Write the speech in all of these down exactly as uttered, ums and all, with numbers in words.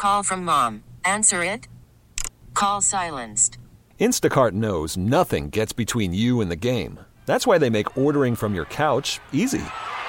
call from mom. Answer it. Call silenced. Instacart knows nothing gets between you and the game. That's why they make ordering from your couch easy.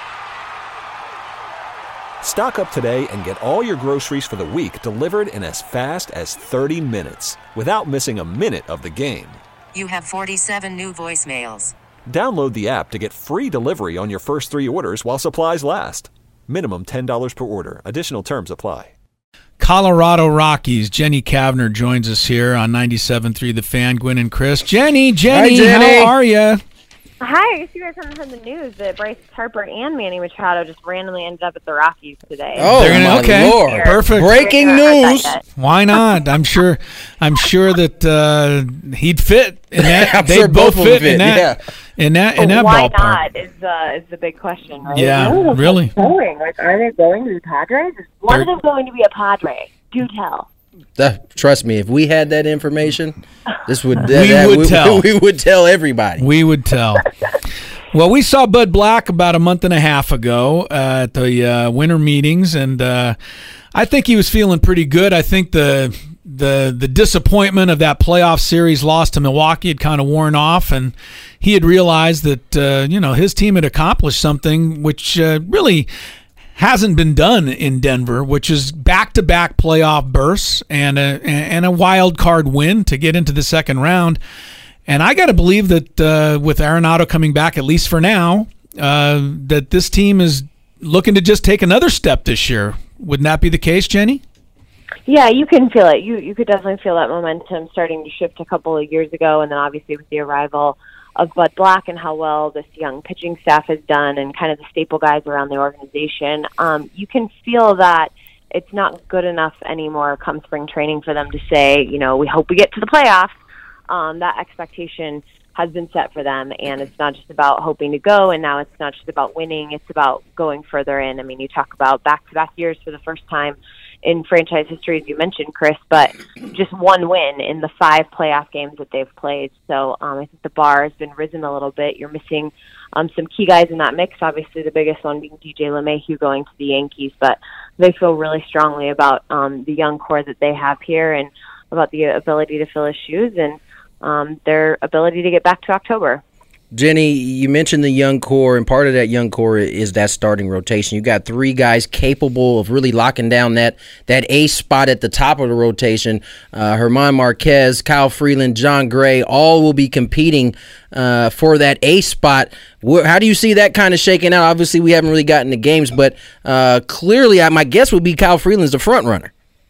Stock up today and get all your groceries for the week delivered in as fast as thirty minutes without missing a minute of the game. You have forty-seven new voicemails. Download the app to get free delivery on your first three orders while supplies last. Minimum ten dollars per order. Additional terms apply. Colorado Rockies. Jenny Kavner joins us here on ninety-seven point three The Fan. Gwen and Chris. Jenny, Jenny, Hi, Jenny. How are you? Hi, I guess you guys haven't heard the news that Bryce Harper and Manny Machado just randomly ended up at the Rockies today. Oh, They're gonna, my okay. Lord. Perfect. Breaking news. Why not? I'm sure I'm sure that uh, he'd fit in that. I'm They sure both both of them fit in fit, that yeah. in that in Oh, that why ballpark. not is, uh, is the big question, right? Yeah, Where are they really. Going? Like, are they going to be Padres? Is one of They're- them going to be a Padre? Do tell. Uh, trust me, if we had that information, this would We that, would we, tell. We would tell everybody. We would tell. Well, we saw Bud Black about a month and a half ago uh, at the uh, winter meetings, and uh, I think he was feeling pretty good. I think the the the disappointment of that playoff series loss to Milwaukee had kind of worn off, and he had realized that uh, you know his team had accomplished something which uh, really hasn't been done in Denver, which is back-to-back playoff bursts and a and a wild card win to get into the second round. And I got to believe that uh, with Arenado coming back, at least for now, uh, that this team is looking to just take another step this year. Wouldn't that be the case, Jenny? Yeah, you can feel it. You you could definitely feel that momentum starting to shift a couple of years ago, and then obviously with the arrival of Bud Black and how well this young pitching staff has done and kind of the staple guys around the organization, um, you can feel that it's not good enough anymore come spring training for them to say, you know, we hope we get to the playoffs. Um, that expectation has been set for them, and it's not just about hoping to go, and now it's not just about winning, it's about going further in. I mean, you talk about back-to-back years for the first time in franchise history, as you mentioned, Chris, but just one win in the five playoff games that they've played. So um, I think the bar has been risen a little bit. You're missing um, some key guys in that mix, obviously the biggest one being D J LeMahieu going to the Yankees, but they feel really strongly about um, the young core that they have here and about the ability to fill his shoes and um, their ability to get back to October. Jenny, you mentioned the young core, and part of that young core is that starting rotation. You got three guys capable of really locking down that that ace spot at the top of the rotation. Uh, German Marquez, Kyle Freeland, John Gray, all will be competing uh, for that ace spot. How do you see that kind of shaking out? Obviously, we haven't really gotten the games, but uh, clearly, I, my guess would be Kyle Freeland's the front runner.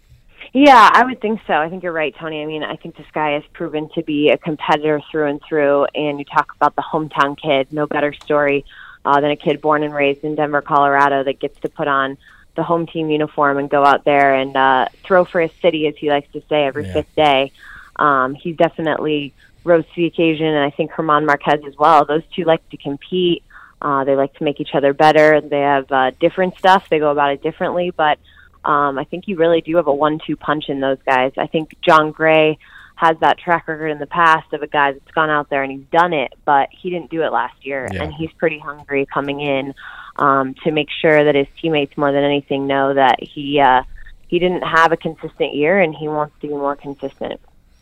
Yeah, I would think so. I think you're right, Tony. I mean, I think this guy has proven to be a competitor through and through, and you talk about the hometown kid, no better story uh, than a kid born and raised in Denver, Colorado that gets to put on the home team uniform and go out there and uh, throw for his city, as he likes to say, every yeah. fifth day. Um, he's definitely rose to the occasion, and I think German Marquez as well. Those two like to compete. Uh, they like to make each other better. They have uh, different stuff. They go about it differently, but Um, I think you really do have a one two punch in those guys. I think John Gray has that track record in the past of a guy that's gone out there and he's done it, but he didn't do it last year, yeah. and he's pretty hungry coming in um, to make sure that his teammates, more than anything, know that he uh, he didn't have a consistent year and he wants to be more consistent.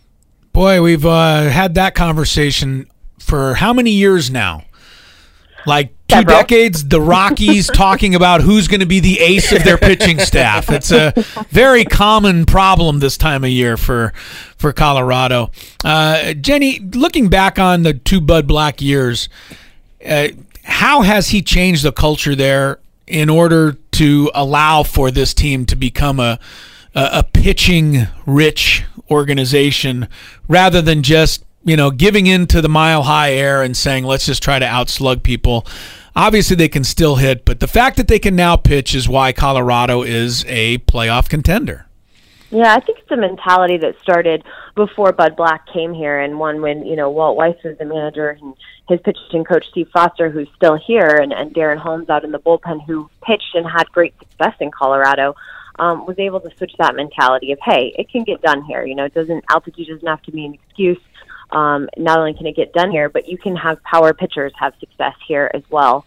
Boy, we've uh, had that conversation for how many years now? Like two Several. decades, the Rockies talking about who's going to be the ace of their pitching staff. It's a very common problem this time of year for for Colorado. Uh, Jenny, looking back on the two Bud Black years, uh, how has he changed the culture there in order to allow for this team to become a a, a pitching-rich organization rather than just you know, giving in to the mile-high air and saying, let's just try to outslug people? Obviously, they can still hit, but the fact that they can now pitch is why Colorado is a playoff contender. Yeah, I think it's a mentality that started before Bud Black came here, and one when, you know, Walt Weiss was the manager and his pitching coach, Steve Foster, who's still here, and, and Darren Holmes out in the bullpen, who pitched and had great success in Colorado, um, was able to switch that mentality of, hey, it can get done here. You know, it doesn't, altitude doesn't have to be an excuse. Um, not only can it get done here, but you can have power pitchers have success here as well.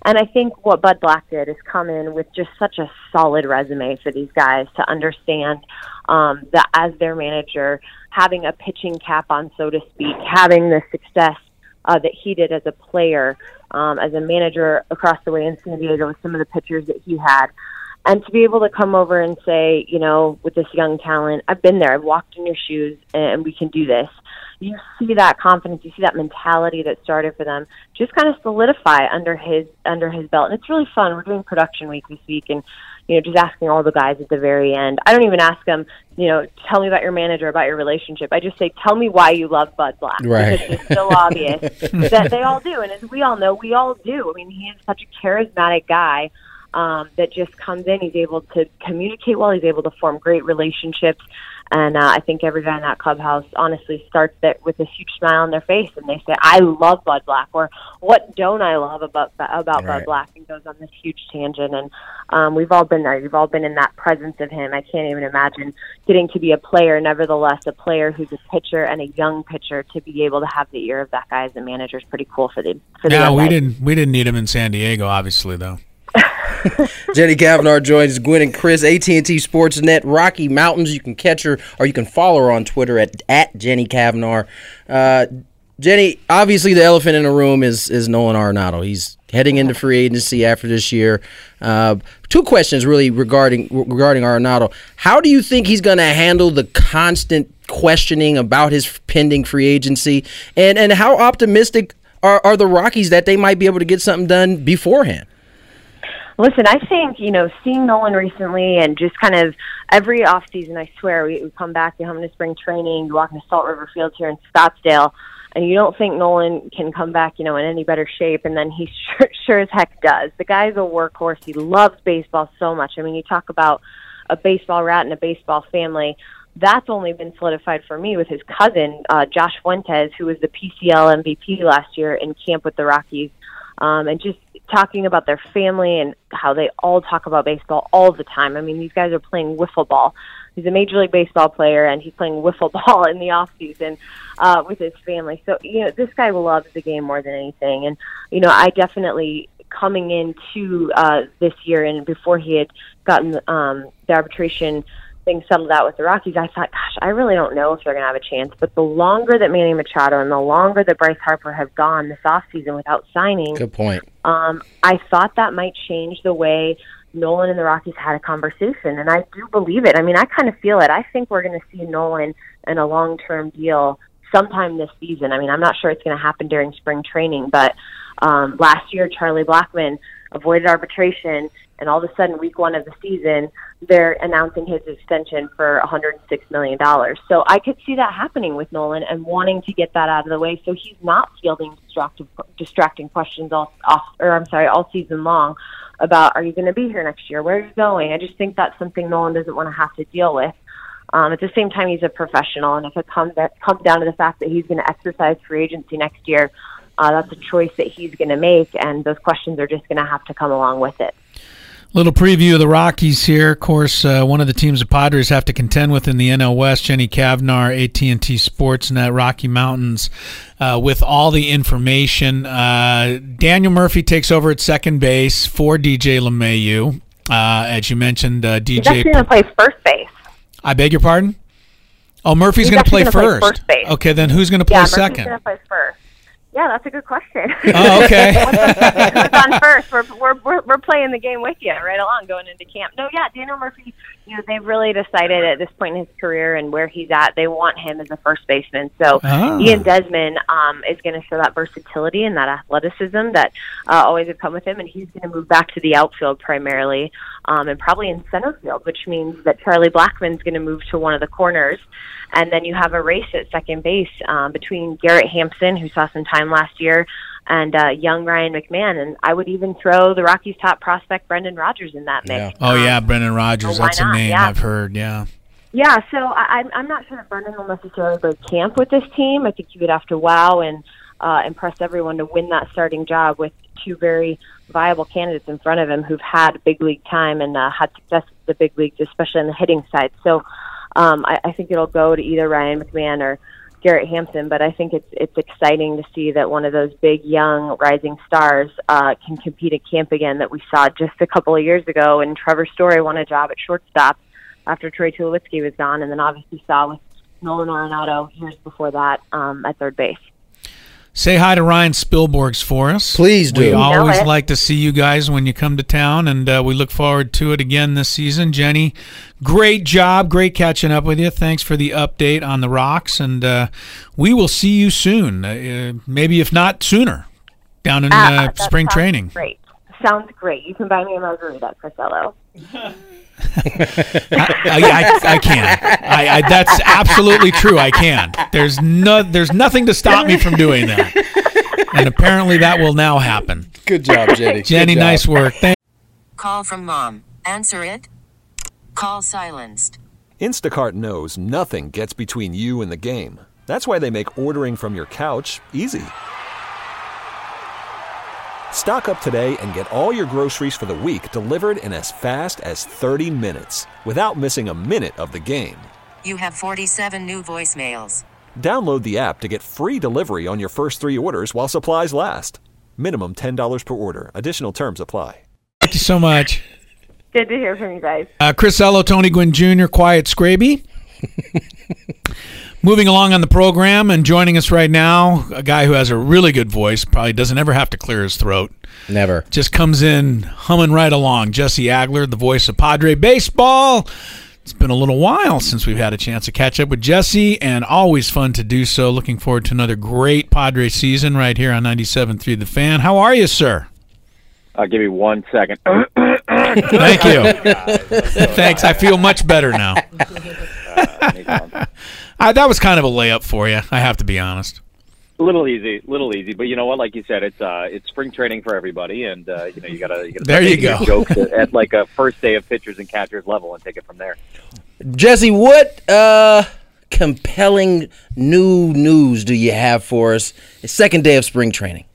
And I think what Bud Black did is come in with just such a solid resume for these guys to understand um, that as their manager, having a pitching cap on, so to speak, having the success uh, that he did as a player, um, as a manager across the way in San Diego with some of the pitchers that he had. And to be able to come over and say, you know, with this young talent, I've been there, I've walked in your shoes, and we can do this. You see that confidence, you see that mentality that started for them just kind of solidify under his under his belt. And it's really fun. We're doing production week this week, and you know, just asking all the guys at the very end. I don't even ask them, you know, tell me about your manager, about your relationship. I just say, tell me why you love Bud Black. Right. Because it's so obvious that they all do. And as we all know, we all do. I mean, he is such a charismatic guy um, that just comes in. He's able to communicate well. He's able to form great relationships. And uh, I think every guy in that clubhouse honestly starts that with a huge smile on their face, and they say, I love Bud Black, or what don't I love about about right. Bud Black, and goes on this huge tangent. And um, we've all been there. We've all been in that presence of him. I can't even imagine getting to be a player, nevertheless, a player who's a pitcher and a young pitcher, to be able to have the ear of that guy as a manager is pretty cool for the for the No, young we guys. didn't we didn't need him in San Diego, obviously, though. Jenny Cavnar joins Gwen and Chris, A T and T Sportsnet, Rocky Mountains. You can catch her, or you can follow her on Twitter at, at Jenny Cavnar. Uh, Jenny, obviously the elephant in the room is is Nolan Arenado. He's heading into free agency after this year. Uh, two questions really regarding regarding Arenado. How do you think he's going to handle the constant questioning about his pending free agency? And, and how optimistic are, are the Rockies that they might be able to get something done beforehand? Listen, I think, you know, seeing Nolan recently and just kind of every offseason, I swear, we, we come back, you come into spring training, you walk into Salt River Field here in Scottsdale, and you don't think Nolan can come back, you know, in any better shape, and then he sure, sure as heck does. The guy's a workhorse. He loves baseball so much. I mean, you talk about a baseball rat and a baseball family. That's only been solidified for me with his cousin, uh, Josh Fuentes, who was the P C L M V P last year in camp with the Rockies, um, and just talking about their family and how they all talk about baseball all the time. I mean, these guys are playing wiffle ball. He's a Major League Baseball player, and he's playing wiffle ball in the off season uh, with his family. So, you know, this guy loves the game more than anything. And, you know, I definitely, coming into uh, this year and before he had gotten um, the arbitration thing settled out with the Rockies, I thought, gosh, I really don't know if they're going to have a chance. But the longer that Manny Machado and the longer that Bryce Harper have gone this offseason without signing, Good point. Um, I thought that might change the way Nolan and the Rockies had a conversation, and I do believe it. I mean, I kind of feel it. I think we're going to see Nolan in a long-term deal sometime this season. I mean, I'm not sure it's going to happen during spring training, but um, last year Charlie Blackmon avoided arbitration, and all of a sudden, week one of the season, they're announcing his extension for one hundred six million dollars. So I could see that happening with Nolan and wanting to get that out of the way so he's not fielding distracting, distracting questions all off, or I'm sorry, all season long about, are you going to be here next year? Where are you going? I just think that's something Nolan doesn't want to have to deal with. Um, at the same time, he's a professional, and if it comes, that comes down to the fact that he's going to exercise free agency next year, uh, that's a choice that he's going to make, and those questions are just going to have to come along with it. Little preview of the Rockies here. Of course, uh, one of the teams the Padres have to contend with in the N L West. Jenny Cavnar, A T and T Sportsnet, Rocky Mountains, uh, with all the information. Uh, Daniel Murphy takes over at second base for D J LeMahieu. Uh, as you mentioned, uh, D J. He's actually going to play first base. I beg your pardon? Oh, Murphy's going to play, play first base. Okay, then who's going to play yeah, second? Murphy's going to play first. Yeah, that's a good question. Oh, okay. Who's on first? We're, we're we're we're playing the game with you right along going into camp. No, yeah, Daniel Murphy. You know, they've really decided at this point in his career and where he's at, they want him as a first baseman. So oh. Ian Desmond um, is going to show that versatility and that athleticism that uh, always have come with him, and he's going to move back to the outfield primarily, um, and probably in center field, which means that Charlie Blackmon's going to move to one of the corners. And then you have a race at second base um, between Garrett Hampson, who saw some time last year, and uh, young Ryan McMahon. And I would even throw the Rockies' top prospect, Brendan Rodgers, in that mix. Yeah. Oh, yeah, um, Brendan Rodgers. so That's a not? name yeah. I've heard, yeah. Yeah, so I, I'm I'm not sure that Brendan will necessarily break camp with this team. I think he would have to wow and uh, impress everyone to win that starting job with two very viable candidates in front of him who've had big league time and uh, had success with the big leagues, especially on the hitting side. So Um, I, I think it'll go to either Ryan McMahon or Garrett Hampson, but I think it's it's exciting to see that one of those big, young, rising stars uh, can compete at camp again that we saw just a couple of years ago. And Trevor Story won a job at shortstop after Troy Tulowitzki was gone, and then obviously saw with Nolan Arenado years before that um, at third base. Say hi to Ryan Spilborghs for us. Please do. We You always know like to see you guys when you come to town, and uh, we look forward to it again this season. Jenny, great job. Great catching up with you. Thanks for the update on the Rocks, and uh, we will see you soon, uh, maybe if not sooner, down in uh, uh, spring training. Great. Sounds great. You can buy me a margarita at Crisello. I, I, I can. I, I, that's absolutely true. I can. There's no. There's nothing to stop me from doing that. And apparently that will now happen. Good job, Jenny. Jenny, Good job. nice work. Thank- Call from mom. Answer it. Call silenced. Instacart knows nothing gets between you and the game. That's why they make ordering from your couch easy. Stock up today and get all your groceries for the week delivered in as fast as thirty minutes without missing a minute of the game. You have forty-seven new voicemails. Download the app to get free delivery on your first three orders while supplies last. Minimum ten dollars per order. Additional terms apply. Thank you so much. Good to hear from you guys. Uh, Chris Ello, Tony Gwynn Junior, Quiet Scraby. Moving along on the program and joining us right now, a guy who has a really good voice, probably doesn't ever have to clear his throat. Never. Just comes in humming right along. Jesse Agler, the voice of Padre Baseball. It's been a little while since we've had a chance to catch up with Jesse, and always fun to do so. Looking forward to another great Padre season right here on ninety-seven point three The Fan. How are you, sir? I'll give you one second. Thank you. Thanks. I feel much better now. Uh, I, that was kind of a layup for you, I have to be honest. a little easy, little easy, but you know what? Like you said, it's uh, it's spring training for everybody, and uh, you know you gotta. You gotta there you go. Jokes at, at like a first day of pitchers and catchers level, and take it from there. Jesse, what uh, compelling new news do you have for us? The second day of spring training.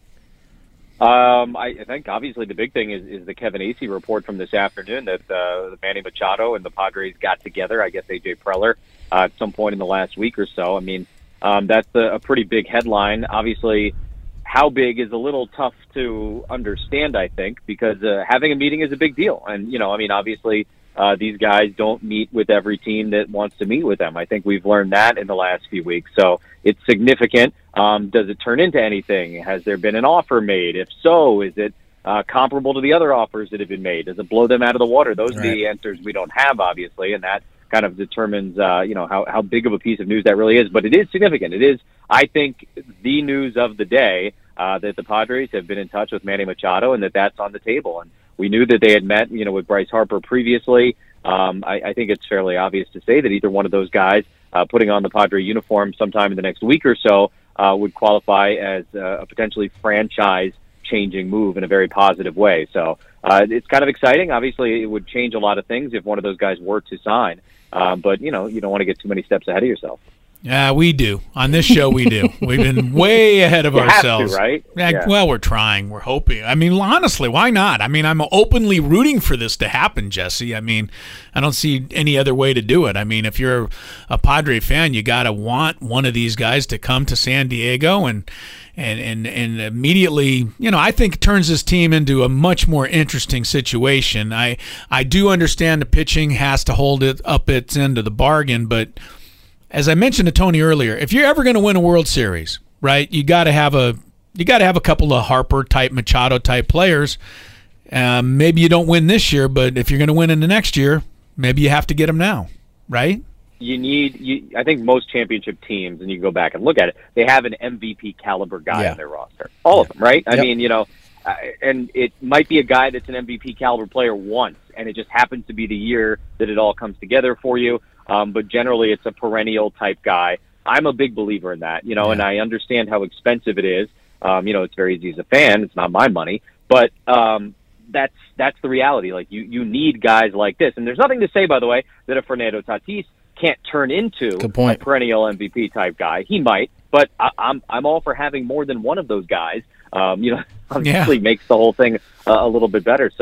Um, I, I think obviously the big thing is, is the Kevin Acee report from this afternoon that uh, Manny Machado and the Padres got together. I guess A J Preller uh, at some point in the last week or so. I mean, um, that's a, a pretty big headline. Obviously, how big is a little tough to understand, I think, because uh, having a meeting is a big deal. And, you know, I mean, obviously uh, these guys don't meet with every team that wants to meet with them. I think we've learned that in the last few weeks. So it's significant. Um, does it turn into anything? Has there been an offer made? If so, is it uh, comparable to the other offers that have been made? Does it blow them out of the water? Those are the answers we don't have, obviously, and that kind of determines, uh, you know, how, how big of a piece of news that really is. But it is significant. It is, I think, the news of the day uh, that the Padres have been in touch with Manny Machado and that that's on the table. And we knew that they had met, you know, with Bryce Harper previously. Um, I, I think it's fairly obvious to say that either one of those guys uh, putting on the Padre uniform sometime in the next week or so uh, would qualify as uh, a potentially franchise-changing move in a very positive way. So uh, it's kind of exciting. Obviously, it would change a lot of things if one of those guys were to sign. Um, but, you know, you don't want to get too many steps ahead of yourself. Yeah, we do. On this show, we do. We've been way ahead of you ourselves. Have to, right? Yeah, Yeah. Well, we're trying. We're hoping. I mean, honestly, why not? I mean, I'm openly rooting for this to happen, Jesse. I mean, I don't see any other way to do it. I mean, if you're a Padre fan, you got to want one of these guys to come to San Diego and and and and immediately, you know, I think it turns this team into a much more interesting situation. I I do understand the pitching has to hold it up its end of the bargain, but as I mentioned to Tony earlier, if you're ever going to win a World Series, right, you got to have a you got to have a couple of Harper type, Machado type players. Um, maybe you don't win this year, but if you're going to win in the next year, maybe you have to get them now, right? You need, you, I think most championship teams, and you can go back and look at it, they have an M V P caliber guy Yeah. on their roster. All Yeah. of them, right? I Yep. mean, you know, uh, and it might be a guy that's an M V P caliber player once, and it just happens to be the year that it all comes together for you. Um, but generally, it's a perennial type guy. I'm a big believer in that, you know, Yeah. and I understand how expensive it is. Um, you know, it's very easy as a fan. It's not my money, but um, that's that's the reality. Like you, you need guys like this, and there's nothing to say, by the way, that a Fernando Tatis can't turn into Good point. a perennial M V P type guy. He might, but I, I'm I'm all for having more than one of those guys. Um, you know, obviously makes the whole thing uh, a little bit better. So.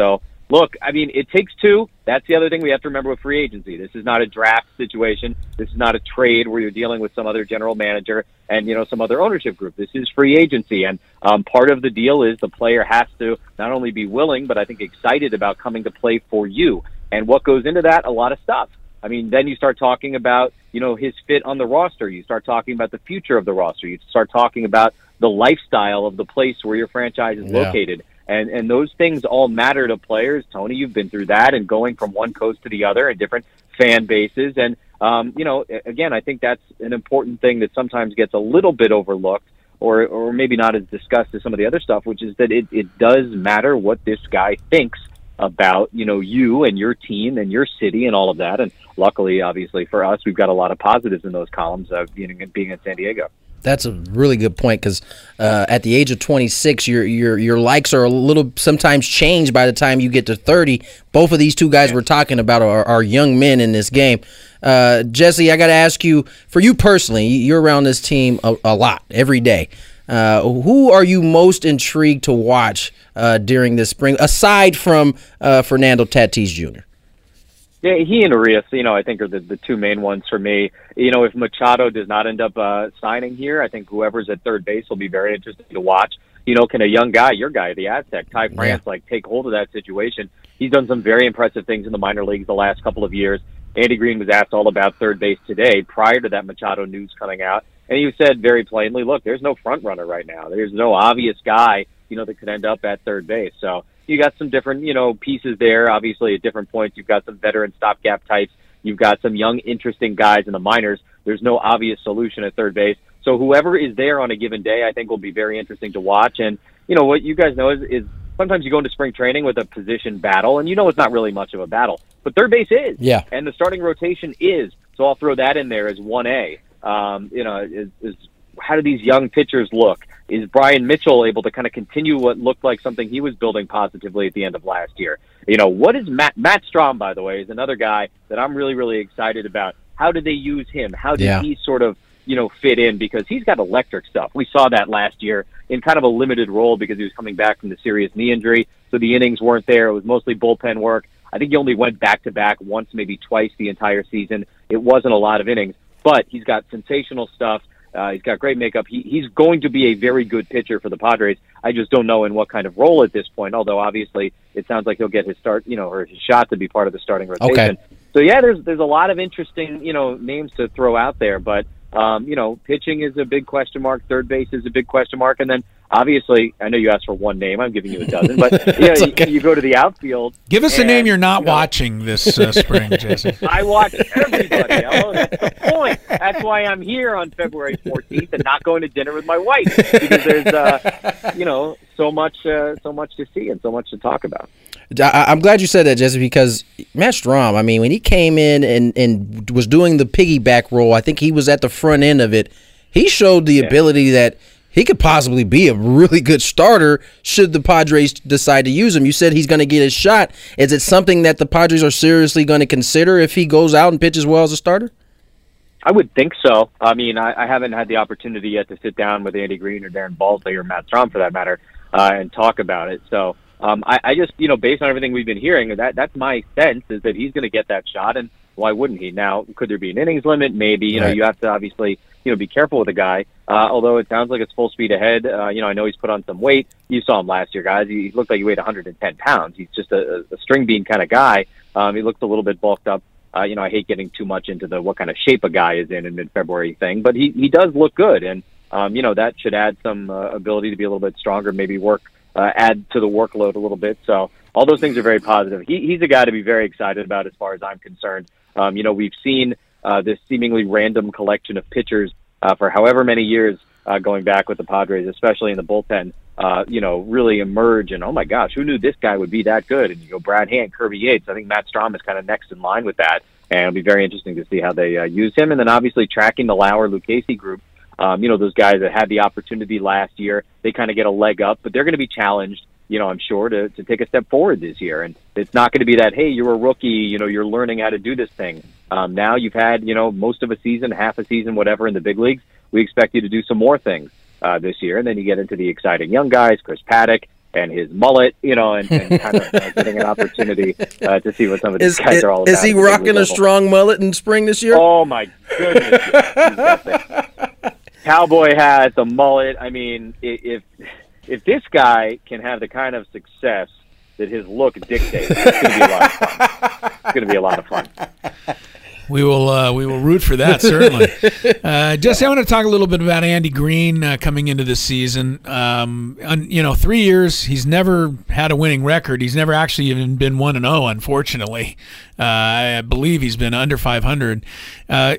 look, I mean, it takes two. That's the other thing we have to remember with free agency. This is not a draft situation. This is not a trade where you're dealing with some other general manager and, you know, some other ownership group. This is free agency. And um, part of the deal is the player has to not only be willing, but I think excited about coming to play for you. And what goes into that? A lot of stuff. I mean, then you start talking about, you know, his fit on the roster. You start talking about the future of the roster. You start talking about the lifestyle of the place where your franchise is Yeah. located. And and those things all matter to players. Tony, you've been through that and going from one coast to the other and different fan bases. And, um, you know, again, I think that's an important thing that sometimes gets a little bit overlooked or, or maybe not as discussed as some of the other stuff, which is that it, it does matter what this guy thinks about, you know, you and your team and your city and all of that. And luckily, obviously, for us, we've got a lot of positives in those columns of being, being in San Diego. That's a really good point because uh, at the age of twenty-six, your your your likes are a little sometimes changed by the time you get to thirty. Both of these two guys we're talking about are, are young men in this game. Uh, Jesse, I got to ask you, for you personally, you're around this team a, a lot, every day. Uh, who are you most intrigued to watch uh, during this spring, aside from uh, Fernando Tatis Junior? Yeah, he and Arias, you know, I think are the, the two main ones for me. You know, if Machado does not end up uh, signing here, I think whoever's at third base will be very interesting to watch. You know, can a young guy, your guy, the Aztec, Ty France, Yeah. like take hold of that situation? He's done some very impressive things in the minor leagues the last couple of years. Andy Green was asked all about third base today prior to that Machado news coming out. And he said very plainly, look, there's no front runner right now. There's no obvious guy, you know, that could end up at third base. So you got some different, you know, pieces there. Obviously, at different points, you've got some veteran stopgap types. You've got some young, interesting guys in the minors. There's no obvious solution at third base. So whoever is there on a given day, I think will be very interesting to watch. And, you know, what you guys know is, is sometimes you go into spring training with a position battle, and you know it's not really much of a battle. But third base is. Yeah. And the starting rotation is. So I'll throw that in there as one A. Um, you know, is, is how do these young pitchers look? Is Brian Mitchell able to kind of continue what looked like something he was building positively at the end of last year? You know, what is Matt, Matt Strahm, by the way, is another guy that I'm really, really excited about. How did they use him? How did Yeah. he sort of, you know, fit in? Because he's got electric stuff. We saw that last year in kind of a limited role because he was coming back from the serious knee injury. So the innings weren't there. It was mostly bullpen work. I think he only went back-to-back once, maybe twice the entire season. It wasn't a lot of innings. But he's got sensational stuff. Uh, he's got great makeup. He, he's going to be a very good pitcher for the Padres. I just don't know in what kind of role at this point, although obviously it sounds like he'll get his start, you know, or his shot to be part of the starting rotation. Okay. So, yeah, there's there's a lot of interesting, you know, names to throw out there. But, um, you know, pitching is a big question mark. Third base is a big question mark. And then, obviously, I know you asked for one name. I'm giving you a dozen. But, you know, okay. you, you go to the outfield. Give us a and, name you're not you know, watching this uh, spring, Jesse. I watch everybody. Oh, that's the point. That's why I'm here on February fourteenth and not going to dinner with my wife because there's, uh, you know, so much, uh, so much to see and so much to talk about. I, I'm glad you said that, Jesse, because Matt Strahm, I mean, when he came in and, and was doing the piggyback role, I think he was at the front end of it. He showed the Yeah. ability that he could possibly be a really good starter should the Padres decide to use him. You said he's going to get his shot. Is it something that the Padres are seriously going to consider if he goes out and pitches well as a starter? I would think so. I mean, I, I haven't had the opportunity yet to sit down with Andy Green or Darren Balsley or Matt Strahm, for that matter, uh, and talk about it. So um, I, I just, you know, based on everything we've been hearing, that that's my sense is that he's going to get that shot, and why wouldn't he? Now, could there be an innings limit? Maybe. You know, Right. you have to obviously, you know, be careful with the guy. Uh, although it sounds like it's full speed ahead. Uh, you know, I know he's put on some weight. You saw him last year, guys. He looked like he weighed one hundred ten pounds. He's just a, a string bean kind of guy. Um, he looks a little bit bulked up. Uh, you know, I hate getting too much into the what kind of shape a guy is in in mid-February thing, but he, he does look good, and um, you know, that should add some uh, ability to be a little bit stronger, maybe work uh, add to the workload a little bit. So all those things are very positive. He, he's a guy to be very excited about as far as I'm concerned. Um, you know, we've seen uh, this seemingly random collection of pitchers uh, for however many years uh, going back with the Padres, especially in the bullpen, uh, you know, really emerge. And, oh, my gosh, who knew this guy would be that good? And you go Brad Hand, Kirby Yates. I think Matt Strahm is kind of next in line with that. And it'll be very interesting to see how they uh, use him. And then obviously tracking the Lauer, Lucchesi group, um, you know, those guys that had the opportunity last year, they kind of get a leg up, but they're going to be challenged, you know, I'm sure, to, to take a step forward this year. And it's not going to be that, hey, you're a rookie, you know, you're learning how to do this thing. Um, now you've had, you know, most of a season, half a season, whatever, in the big leagues. We expect you to do some more things uh, this year. And then you get into the exciting young guys, Chris Paddock, and his mullet, you know, and, and kind of uh, getting an opportunity uh, to see what some of these is, guys is, are all about. Is he rocking a strong mullet in spring this year? Oh, my goodness. He's got the cowboy hat, the mullet. I mean, if if this guy can have the kind of success that his look dictates, it's going to be a lot of fun. It's going to be a lot of fun. We will uh, we will root for that, certainly. Uh, Jesse, I want to talk a little bit about Andy Green uh, coming into this season. Um, un, you know, three years, he's never had a winning record. He's never actually even been one and oh, unfortunately. Uh, I believe he's been under five hundred. Uh,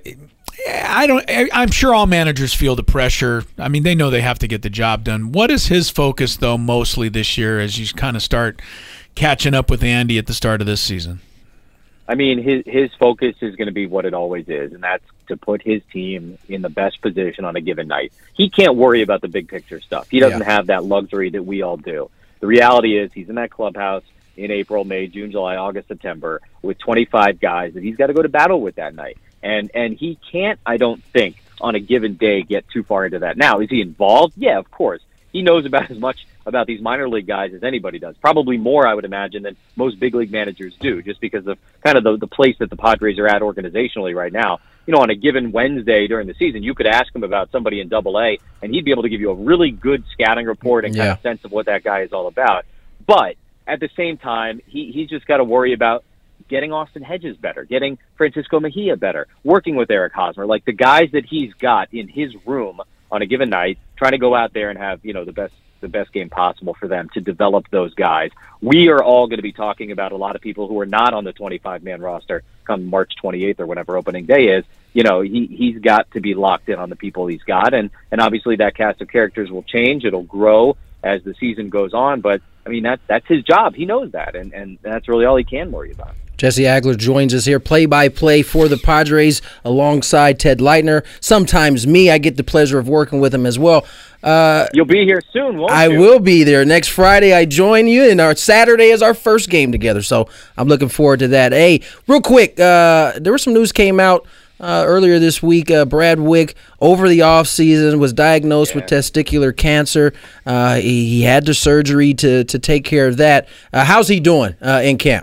I don't. I'm sure all managers feel the pressure. I mean, they know they have to get the job done. What is his focus, though, mostly this year as you kind of start catching up with Andy at the start of this season? I mean, his his focus is going to be what it always is, and that's to put his team in the best position on a given night. He can't worry about the big picture stuff. He doesn't yeah. have that luxury that we all do. The reality is he's in that clubhouse in April, May, June, July, August, September with twenty-five guys that he's got to go to battle with that night. And and he can't, I don't think, on a given day get too far into that. Now, is he involved? Yeah, of course. He knows about as much about these minor league guys as anybody does. Probably more, I would imagine, than most big league managers do, just because of kind of the, the place that the Padres are at organizationally right now. You know, on a given Wednesday during the season, you could ask him about somebody in Double A, and he'd be able to give you a really good scouting report and kind yeah. of sense of what that guy is all about. But at the same time, he he's just got to worry about getting Austin Hedges better, getting Francisco Mejia better, working with Eric Hosmer, like the guys that he's got in his room on a given night, trying to go out there and have, you know, the best the best game possible for them to develop those guys. We are all going to be talking about a lot of people who are not on the twenty-five man roster come March twenty-eighth or whenever opening day is. You know, he, he's got to be locked in on the people he's got. And, and obviously that cast of characters will change. It'll grow as the season goes on. But, I mean, that, that's his job. He knows that. And, and that's really all he can worry about. Jesse Agler joins us here, play-by-play for the Padres alongside Ted Leitner. Sometimes me, I get the pleasure of working with him as well. Uh, You'll be here soon, won't I you? I will be there. Next Friday, I join you, and our Saturday is our first game together, so I'm looking forward to that. Hey, real quick, uh, there was some news came out uh, earlier this week. Uh, Brad Wick, over the offseason, was diagnosed yeah. with testicular cancer. Uh, he, he had the surgery to, to take care of that. Uh, how's he doing uh, in camp?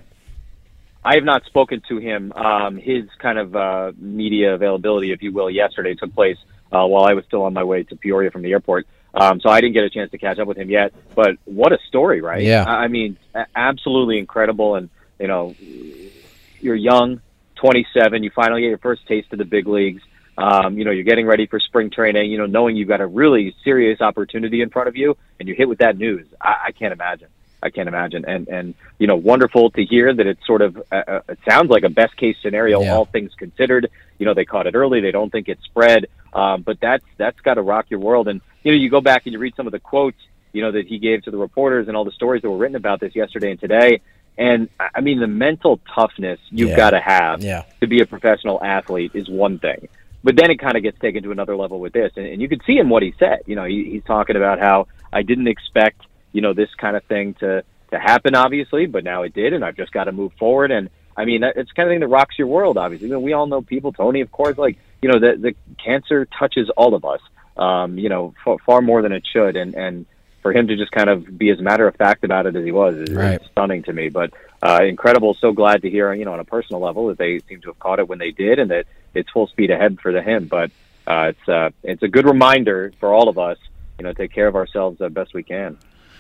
I have not spoken to him. Um, his kind of uh, media availability, if you will, yesterday took place uh, while I was still on my way to Peoria from the airport. Um, so I didn't get a chance to catch up with him yet. But what a story, right? Yeah. I mean, absolutely incredible. And, you know, you're young, twenty-seven. You finally get your first taste of the big leagues. Um, you know, you're getting ready for spring training, you know, knowing you've got a really serious opportunity in front of you, and you hit with that news. I, I can't imagine. I can't imagine. And, and, you know, wonderful to hear that it's sort of, uh, it sounds like a best case scenario, yeah. all things considered. You know, they caught it early. They don't think it's spread. Um, but that's, that's got to rock your world. And, you know, you go back and you read some of the quotes, you know, that he gave to the reporters and all the stories that were written about this yesterday and today. And I mean, the mental toughness you've yeah. got to have yeah. to be a professional athlete is one thing. But then it kind of gets taken to another level with this. And, and you can see in what he said, you know, he, he's talking about how I didn't expect, you know, this kind of thing to, to happen, obviously, but now it did, and I've just got to move forward. And I mean, it's the kind of thing that rocks your world, obviously. You know, we all know people, Tony, of course, like, you know, the, the cancer touches all of us, um, you know, far, far more than it should. And, and for him to just kind of be as matter of fact about it as he was is, right. is stunning to me. But uh, incredible. So glad to hear, you know, on a personal level that they seem to have caught it when they did, and that it's full speed ahead for the him. But uh, it's uh, it's a good reminder for all of us, you know, take care of ourselves the best we can.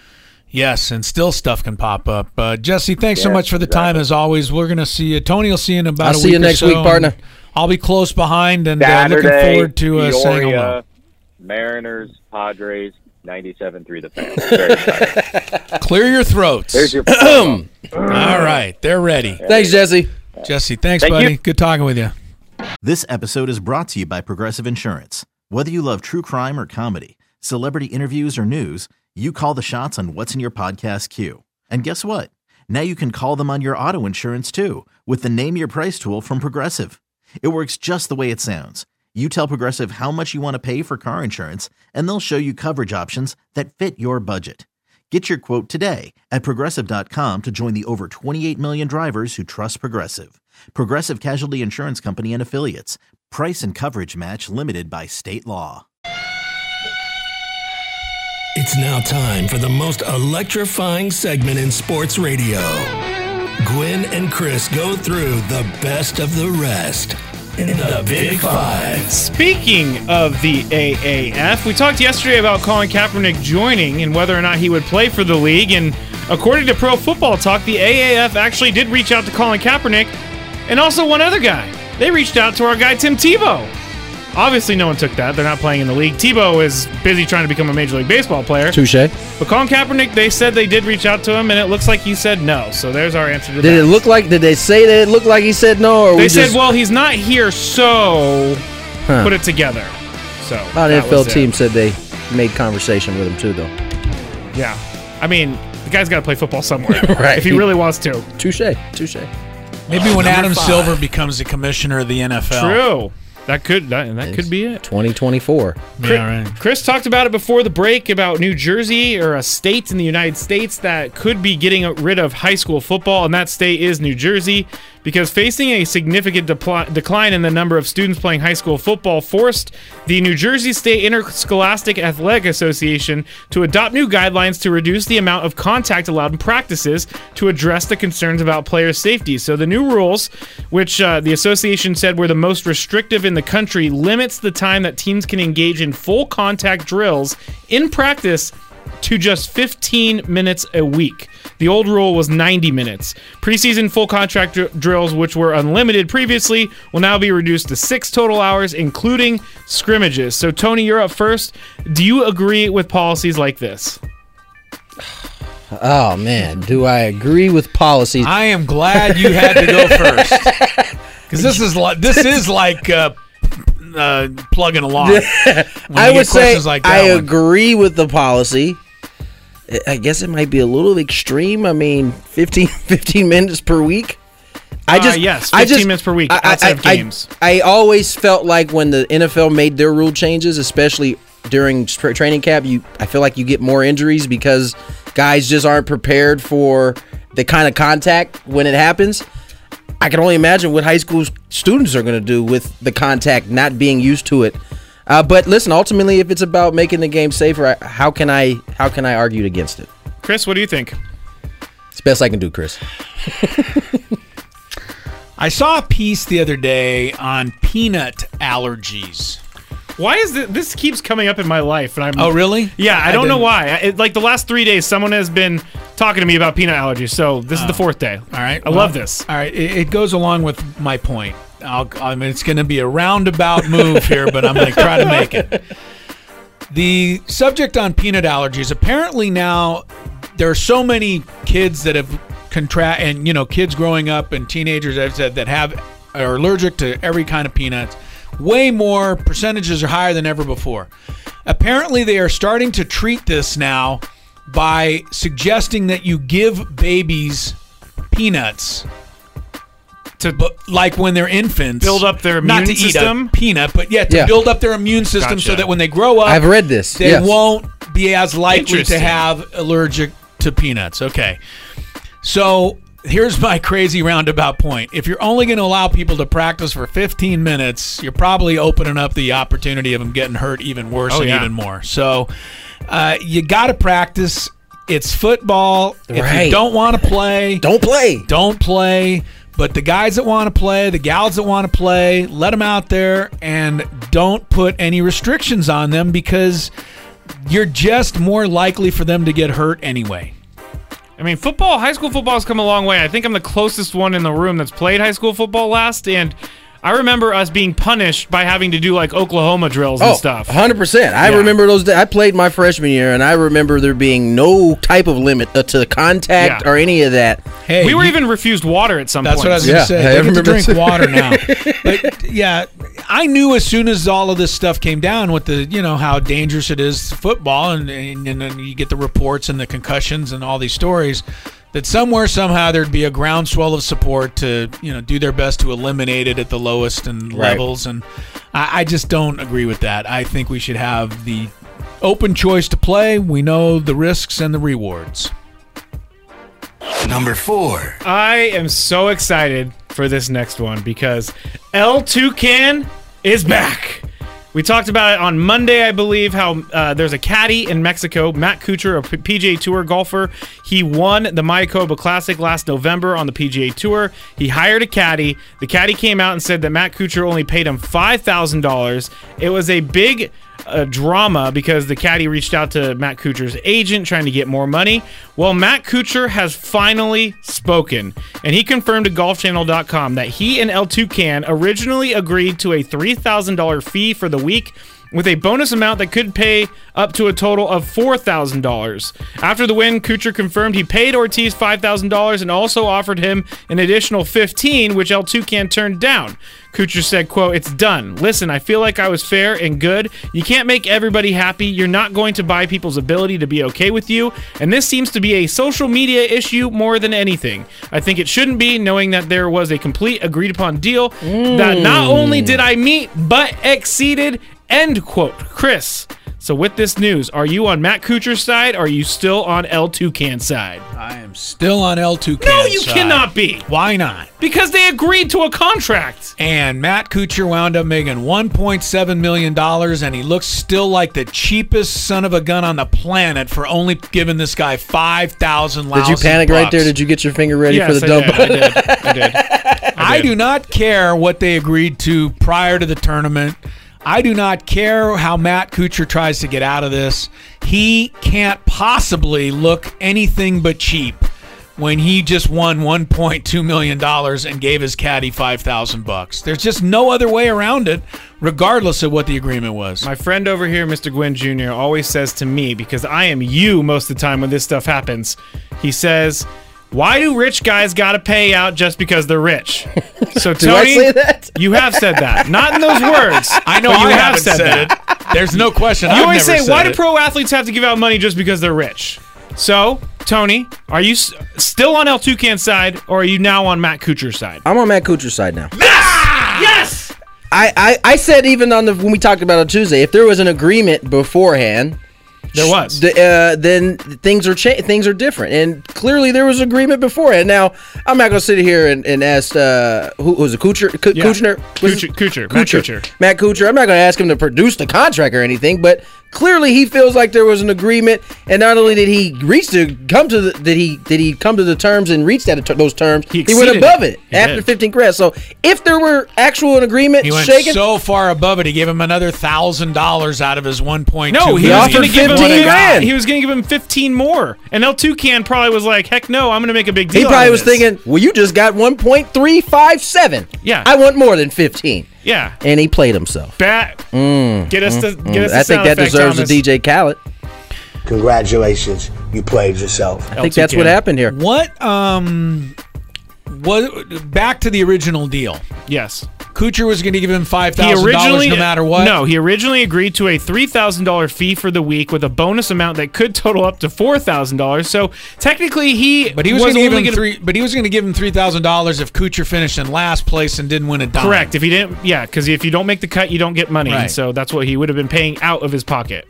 Yes, and still stuff can pop up. Uh, Jesse, thanks yeah, so much for the exactly. time, as always. We're going to see you. Tony will see you in about I'll a week see you next or so, week, partner. I'll be close behind, and Saturday, uh, looking forward to uh, saying Peoria, hello. Mariners, Padres, ninety-seven three the Fan. Very excited. Clear your throats. There's your All right, they're ready. Thanks, Jesse. Jesse, thanks, Thank buddy. you. Good talking with you. This episode is brought to you by Progressive Insurance. Whether you love true crime or comedy, celebrity interviews or news, you call the shots on what's in your podcast queue. And guess what? Now you can call them on your auto insurance too with the Name Your Price tool from Progressive. It works just the way it sounds. You tell Progressive how much you want to pay for car insurance, and they'll show you coverage options that fit your budget. Get your quote today at Progressive dot com to join the over twenty-eight million drivers who trust Progressive. Progressive Casualty Insurance Company and Affiliates. Price and coverage match limited by state law. It's now time for the most electrifying segment in sports radio. Gwynn and Chris go through the best of the rest in the Big Five. Speaking of the A A F, we talked yesterday about Colin Kaepernick joining and whether or not he would play for the league. And according to Pro Football Talk, the A A F actually did reach out to Colin Kaepernick and also one other guy. They reached out to our guy Tim Tebow. Obviously, no one took that. They're not playing in the league. Tebow is busy trying to become a Major League Baseball player. Touche. But Colin Kaepernick, they said they did reach out to him, and it looks like he said no. So there's our answer to did that. Did it look like? Did they say that it looked like he said no? Or they we said, just, well, he's not here, so huh. put it together. So a lot of N F L teams said they made conversation with him too, though. Yeah, I mean, the guy's got to play football somewhere, right? If he really wants to. Touche. Touche. Maybe when Adam five. Silver becomes the commissioner of the N F L. True. That could that, that could be it. twenty twenty-four. Yeah, right. Chris talked about it before the break about New Jersey, or a state in the United States that could be getting rid of high school football, and that state is New Jersey, because facing a significant depl- decline in the number of students playing high school football forced the New Jersey State Interscholastic Athletic Association to adopt new guidelines to reduce the amount of contact allowed in practices to address the concerns about player safety. So the new rules, which uh, the association said were the most restrictive in the country, limits the time that teams can engage in full contact drills in practice to just fifteen minutes a week. The old rule was ninety minutes. Preseason full contract dr- drills, which were unlimited previously, will now be reduced to six total hours, including scrimmages. So, Tony, you're up first. Do you agree with policies like this? Oh, man. Do I agree with policies? I am glad you had to go first. Because this is like this is like uh, uh, plugging along. I would say like I one. agree with the policy. I guess it might be a little extreme. I mean, fifteen, fifteen minutes per week. I just uh, yes, fifteen I just, minutes per week outside I, I, of games. I, I always felt like when the N F L made their rule changes, especially during tra- training camp, you I feel like you get more injuries because guys just aren't prepared for the kind of contact when it happens. I can only imagine what high school students are going to do with the contact, not being used to it. Uh, but listen, ultimately, if it's about making the game safer, I, how can I how can I argue against it? Chris, what do you think? It's the best I can do, Chris. I saw a piece the other day on peanut allergies. Why is this? This keeps coming up in my life, and I'm. Oh, really? Yeah, I, I don't know didn't- why. It, like the last three days, someone has been talking to me about peanut allergies. So this is the fourth day. All right. I well, love this. All right. It, it goes along with my point. I'll, I mean, it's going to be a roundabout move here, but I'm going to try to make it. The subject on peanut allergies, apparently now there are so many kids that have contract, and you know, kids growing up and teenagers that said that have are allergic to every kind of peanuts. Way more percentages are higher than ever before. Apparently, they are starting to treat this now by suggesting that you give babies peanuts. To, but like when they're infants, Build up their not immune to eat system? a peanut, but yeah, to Yeah. build up their immune system so Gotcha. that when they grow up, I've read this. they yes. won't be as likely to Interesting. have allergic to peanuts. Okay, so here's my crazy roundabout point. If you're only going to allow people to practice for fifteen minutes, you're probably opening up the opportunity of them getting hurt even worse Oh, and yeah. even more. So uh, you got to practice. It's football. If Right. you don't want to play, Don't play. don't play. But the guys that want to play, the gals that want to play, let them out there and don't put any restrictions on them because you're just more likely for them to get hurt anyway. I mean, football, high school football has come a long way. I think I'm the closest one in the room that's played high school football last, and I remember us being punished by having to do like Oklahoma drills and Oh, stuff. one hundred percent. I Yeah. remember those days. I played my freshman year, and I remember there being no type of limit uh, to contact Yeah. or any of that. Hey, We were you- even refused water at some That's point. what I was Yeah, going to say. I They get to remember drink that. water now. But yeah, I knew as soon as all of this stuff came down with the, you know, how dangerous it is to football, and, and, and then you get the reports and the concussions and all these stories, that somewhere, somehow, there'd be a groundswell of support to, you know, do their best to eliminate it at the lowest and Right. levels. And I, I just don't agree with that. I think we should have the open choice to play. We know the risks and the rewards. Number four. I am so excited for this next one because El Toucan is back. We talked about it on Monday, I believe, how uh, there's a caddy in Mexico, Matt Kuchar, a P G A Tour golfer. He won the Mayakoba Classic last November on the P G A Tour. He hired a caddy. The caddy came out and said that Matt Kuchar only paid him five thousand dollars. It was a big uh, drama because the caddy reached out to Matt Kuchar's agent trying to get more money. Well, Matt Kuchar has finally spoken, and he confirmed to golf channel dot com that he and El Toucan originally agreed to a three thousand dollars fee for the week, with a bonus amount that could pay up to a total of four thousand dollars. After the win, Kuchar confirmed he paid Ortiz five thousand dollars and also offered him an additional fifteen dollars, which El Toucan turned down. Kuchar said, quote, "It's done. Listen, I feel like I was fair and good. You can't make everybody happy. You're not going to buy people's ability to be okay with you. And this seems to be a social media issue more than anything. I think it shouldn't be, knowing that there was a complete agreed upon deal mm. that not only did I meet, but exceeded." End quote. Chris, so with this news, are you on Matt Kuchar's side or are you still on El Toucan's side? I am still on El Toucan's No, you side. cannot be. Why not? Because they agreed to a contract. And Matt Kuchar wound up making one point seven million dollars, and he looks still like the cheapest son of a gun on the planet for only giving this guy five thousand dollars. Did you panic bucks. right there? Did you get your finger ready yes, for the I dump? Did. I did. I did. I, I did. do not care what they agreed to prior to the tournament. I do not care how Matt Kuchar tries to get out of this. He can't possibly look anything but cheap when he just won one point two million dollars and gave his caddy five thousand bucks. There's just no other way around it, regardless of what the agreement was. My friend over here, Mister Gwynn Junior, always says to me, because I am you most of the time when this stuff happens, he says, "Why do rich guys got to pay out just because they're rich?" So, Do Tony, I say that? you have said that. Not in those words. I know but you I have haven't said, said that. it. There's no question. You I've always never say, said why do it. pro athletes have to give out money just because they're rich? So, Tony, are you s- still on El Toucan's side, or are you now on Matt Kuchar's side? I'm on Matt Kuchar's side now. Yes! Yes! I, I, I said even on the when we talked about it on Tuesday, if there was an agreement beforehand, There was. the, uh, then things are cha- things are different, and clearly there was agreement beforehand. Now I'm not going to sit here and, and ask uh, who was it, Kuchar, K- Yeah. Kuchner, Was Kuchar, it- Kuchar, Matt Kuchar. Matt Kuchar. I'm not going to ask him to produce the contract or anything, but clearly he feels like there was an agreement, and not only did he reach to come to the did he did he come to the terms and reach that those terms, He he, went exceeded above it. it, He after did. fifteen grand. So if there were actual agreement He went shaken, so far above it, he gave him another thousand dollars out of his one point two. No, he, He was offered going to give him fifteen grand. He was going to give him fifteen more, and El Toucan probably was like, "Heck no, I'm going to make a big deal." he out probably of was this." thinking, well, you just got one point three five seven. Yeah. I want more than fifteen. "Yeah, And he played himself. bat, get us the get us the I think sound that effect, deserves Thomas. a D J Khaled. Congratulations, you played yourself. I think that's what Toucan. happened here. What? Um, what? Back to the original deal. Yes. Kuchar was going to give him five He thousand dollars originally no matter what. No, he originally agreed to a three thousand dollars fee for the week with a bonus amount that could total up to four thousand dollars. So technically, he but he was, going to give only him gonna- three. But he was going to give him three thousand dollars if Kuchar finished in last place and didn't win a dime. Correct. If he didn't, yeah, because if you don't make the cut, you don't get money. Right. And so that's what he would have been paying out of his pocket.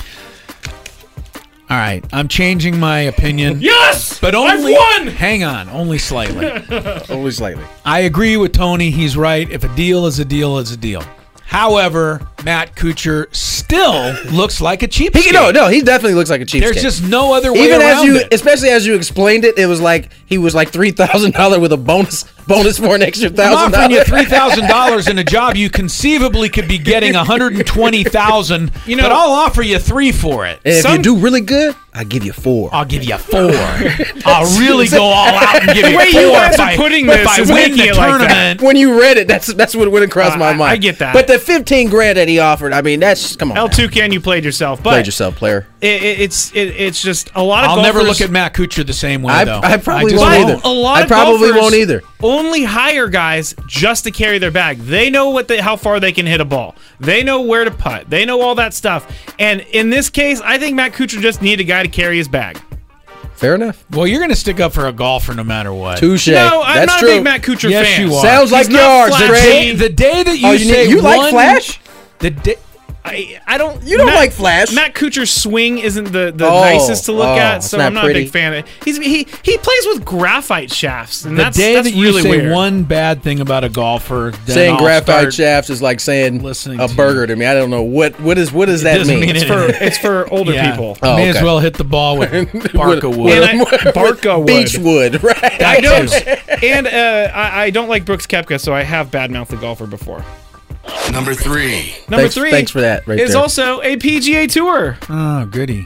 All right, I'm changing my opinion. Yes, But only I've won. Hang on, only slightly. Only slightly. I agree with Tony. He's right. If a deal is a deal, it's a deal. However, Matt Kuchar still looks like a cheapskate. He, no, no, he definitely looks like a cheapskate. There's just no other way Even around as you, it. especially as you explained it, it was like he was like three thousand dollars with a bonus bonus for an extra I'm thousand offering you dollars. three thousand dollars in a job you conceivably could be getting one hundred twenty thousand dollars, You know- but I'll offer you three for it. And if Some- you do really good, I give you four. I'll give you four. I'll really go all out and give you The way four you guys if are I, putting if this I is win making the it like that. tournament. When you read it, that's that's what went across Uh, my I- mind. I get that. But the fifteen grand that he offered, I mean, that's come on. El now. Toucan, you played yourself, but Played yourself, player. It, it, it's it, it's just a lot of. I'll golfers, never look at Matt Kuchar the same way, I- though. I probably just won't But either. a lot I of probably golfers won't either. Only hire guys just to carry their bag. They know what they, how far they can hit a ball. They know where to putt. They know all that stuff. And in this case, I think Matt Kuchar just needed a guy to carry his bag. Fair enough. Well, you're going to stick up for a golfer no matter what. Touche. No, I'm that's not true. a big Matt Kuchar Yes, fan. you are. Sounds like He's not yours, flashy. The Dre. day, the day that you Oh, you, say need, you like one- Flash? The day, I, I don't. You don't Matt, like Flash. Matt Kuchar's swing isn't the, the Oh, nicest to look oh, at, it's so not I'm not pretty. a big fan of it. He's he he plays with graphite shafts, and The that's day that's that you really say weird. one bad thing about a golfer, then saying I'll graphite start shafts is like saying listening a to burger to me. I don't know what what is what does that doesn't mean? mean It's for it's for older Yeah. people. Oh, May okay. as well hit the ball with Barca wood. And I- Barca wood. Beechwood, right? I know, and uh, I, I don't like Brooks Koepka, so I have badmouthed the golfer before. Number three. Number Thanks- three, thanks for that right is there. also a P G A Tour. Oh, goody.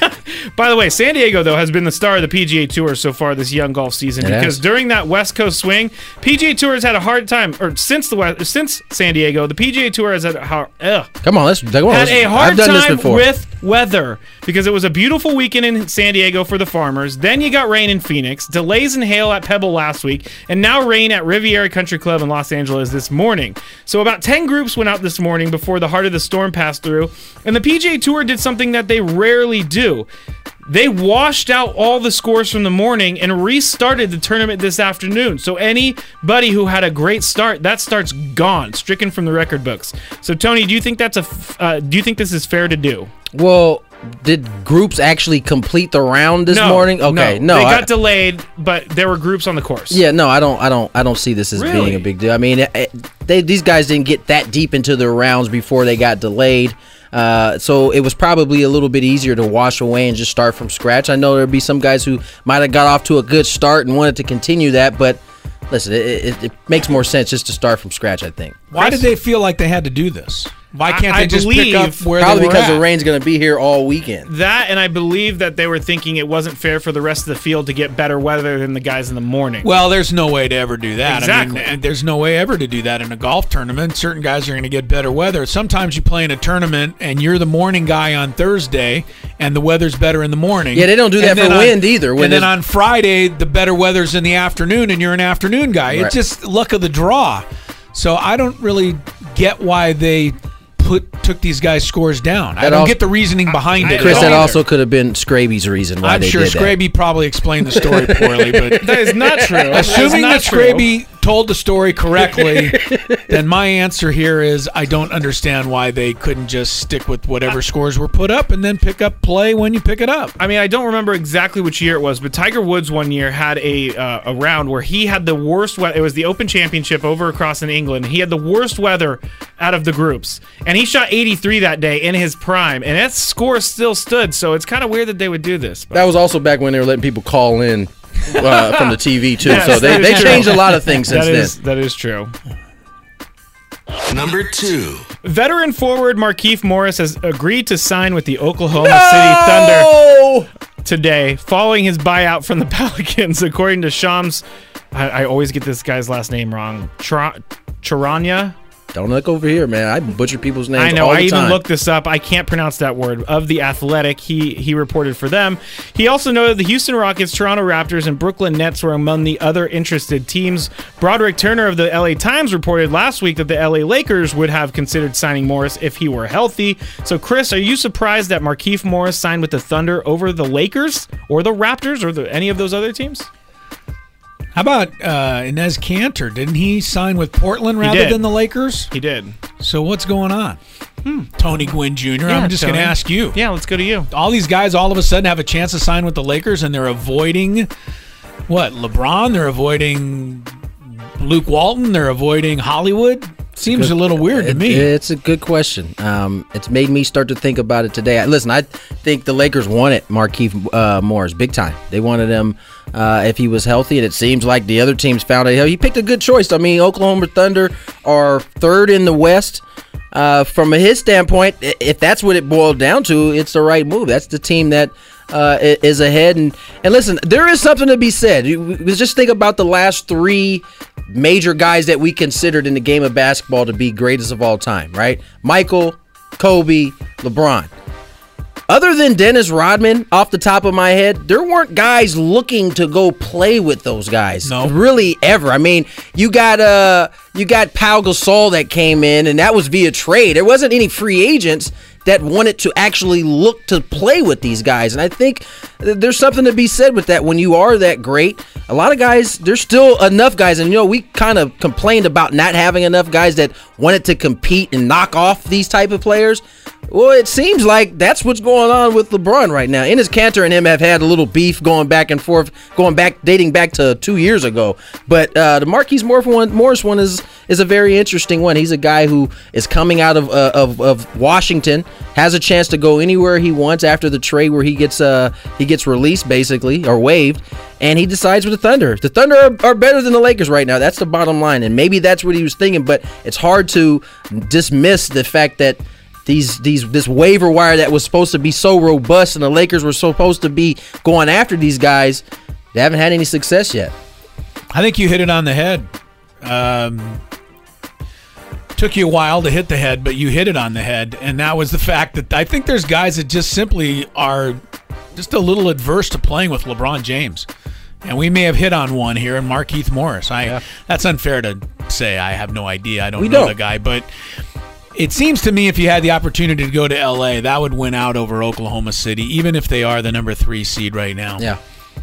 By the way, San Diego, though, has been the star of the P G A Tour so far this young golf season It because has. during that West Coast swing, P G A Tour has had a hard time, or since the West, since San Diego, the P G A Tour has had a hard, ugh, Come on, let's come on. had let's- a hard I've done this time before. with weather because it was a beautiful weekend in San Diego for the farmers. Then you got rain in Phoenix, delays and hail at Pebble last week, and now rain at Riviera Country Club in Los Angeles this morning. So about ten groups went out this morning before the heart of the storm passed through, and the P G A Tour did something that they rarely do. They washed out all the scores from the morning and restarted the tournament this afternoon. So anybody who had a great start, that start's gone, stricken from the record books. So Tony, do you think that's a? f- Uh, do you think this is fair to do? Well, did groups actually complete the round this no, morning? Okay, no, no, they I- got delayed, but there were groups on the course. Yeah, no, I don't, I don't, I don't see this as Really? being a big deal. I mean, it, it- they these guys didn't get that deep into their rounds before they got delayed, uh, so it was probably a little bit easier to wash away and just start from scratch. I know there'd be some guys who might have got off to a good start and wanted to continue that, but listen, it, it, it makes more sense just to start from scratch, I think. Why did they feel like they had to do this? Why can't I- they I just believe- pick up where Probably they were because at? the rain's going to be here all weekend. That, and I believe that they were thinking it wasn't fair for the rest of the field to get better weather than the guys in the morning. Well, there's no way to ever do that. Exactly. I mean, and there's no way ever to do that in a golf tournament. Certain guys are going to get better weather. Sometimes you play in a tournament and you're the morning guy on Thursday, and the weather's better in the morning. Yeah, they don't do And that then for on- wind either. When and then there's- on Friday, the better weather's in the afternoon, and you're an afternoon guy. Right. It's just luck of the draw. So I don't really get why they put took these guys' scores down. I That don't also- get the reasoning behind it. Chris, at that all. also could have been Scraby's reason why I'm they sure did that. Scraby probably explained the story poorly, but That is not true. That is assuming not that true. Scraby told the story correctly, then my answer here is I don't understand why they couldn't just stick with whatever scores were put up and then pick up play when you pick it up. I mean, I don't remember exactly which year it was, but Tiger Woods one year had a uh, a round where he had the worst weather. It was the Open Championship over across in England. He had the worst weather out of the groups, and he shot eighty-three that day in his prime, and that score still stood. So it's kind of weird that they would do this. But. That was also back when they were letting people call in uh, from the T V too. Yes, so they, that is they true. changed a lot of things since That is then. that is true. Number two. Veteran forward Markieff Morris has agreed to sign with the Oklahoma No! City Thunder today, following his buyout from the Pelicans, according to Shams. I, I always get this guy's last name wrong. Char- Charania. Don't look over here, man. I butcher people's names I know. all the I even time. looked this up. I can't pronounce that word. Of the Athletic, he he reported for them. He also noted the Houston Rockets, Toronto Raptors, and Brooklyn Nets were among the other interested teams. Broderick Turner of the L A Times reported last week that the L A Lakers would have considered signing Morris if he were healthy. So, Chris, are you surprised that Markieff Morris signed with the Thunder over the Lakers or the Raptors or the, any of those other teams? How about uh, Inez Cantor? Didn't he sign with Portland rather did. than the Lakers? He did. So what's going on? Tony Gwynn Junior, Yeah, I'm just going to Tony. ask you. Yeah, let's go to you. All these guys all of a sudden have a chance to sign with the Lakers, and they're avoiding, what, LeBron? They're avoiding Luke Walton? They're avoiding Hollywood? Seems Good- a little weird to it- me. It's a good question. Um, it's made me start to think about it today. I- Listen, I think the Lakers wanted Markieff uh, Morris big time. They wanted him uh, if he was healthy, and it seems like the other teams found out he picked a good choice. I mean, Oklahoma Thunder are third in the West. Uh, from his standpoint, i- if that's what it boiled down to, it's the right move. That's the team that uh, i- is ahead. And, and listen, there is something to be said. You- we- Just think about the last three major guys that we considered in the game of basketball to be greatest of all time, right? Michael, Kobe, LeBron. other than Dennis Rodman, off the top of my head, there weren't guys looking to go play with those guys. No. Really, ever. I mean, you got uh, you got Pau Gasol that came in, and that was via trade. There wasn't any free agents that wanted to actually look to play with these guys. And I think there's something to be said with that. When you are that great, a lot of guys, there's still enough guys. And, you know, we kind of complained about not having enough guys that wanted to compete and knock off these type of players. Well, it seems like that's what's going on with LeBron right now. Enes Kanter and him have had a little beef going back and forth, going back, dating back to two years ago. But uh, the Marquise Morris one, Morris one is is a very interesting one. He's a guy who is coming out of, uh, of of Washington, has a chance to go anywhere he wants after the trade where he gets uh he gets released basically or waived, and he decides with the Thunder. The Thunder are, are better than the Lakers right now. That's the bottom line, and maybe that's what he was thinking. But it's hard to dismiss the fact that These these this waiver wire that was supposed to be so robust and the Lakers were supposed to be going after these guys, they haven't had any success yet. I think you hit it on the head. Um, took you a while to hit the head, but you hit it on the head, and that was the fact that I think there's guys that just simply are just a little adverse to playing with LeBron James. And we may have hit on one here in Markieff Morris. I yeah. That's unfair to say. I have no idea. I don't we know don't. the guy, but it seems to me if you had the opportunity to go to L A, that would win out over Oklahoma City, even if they are the number three seed right now. Yeah.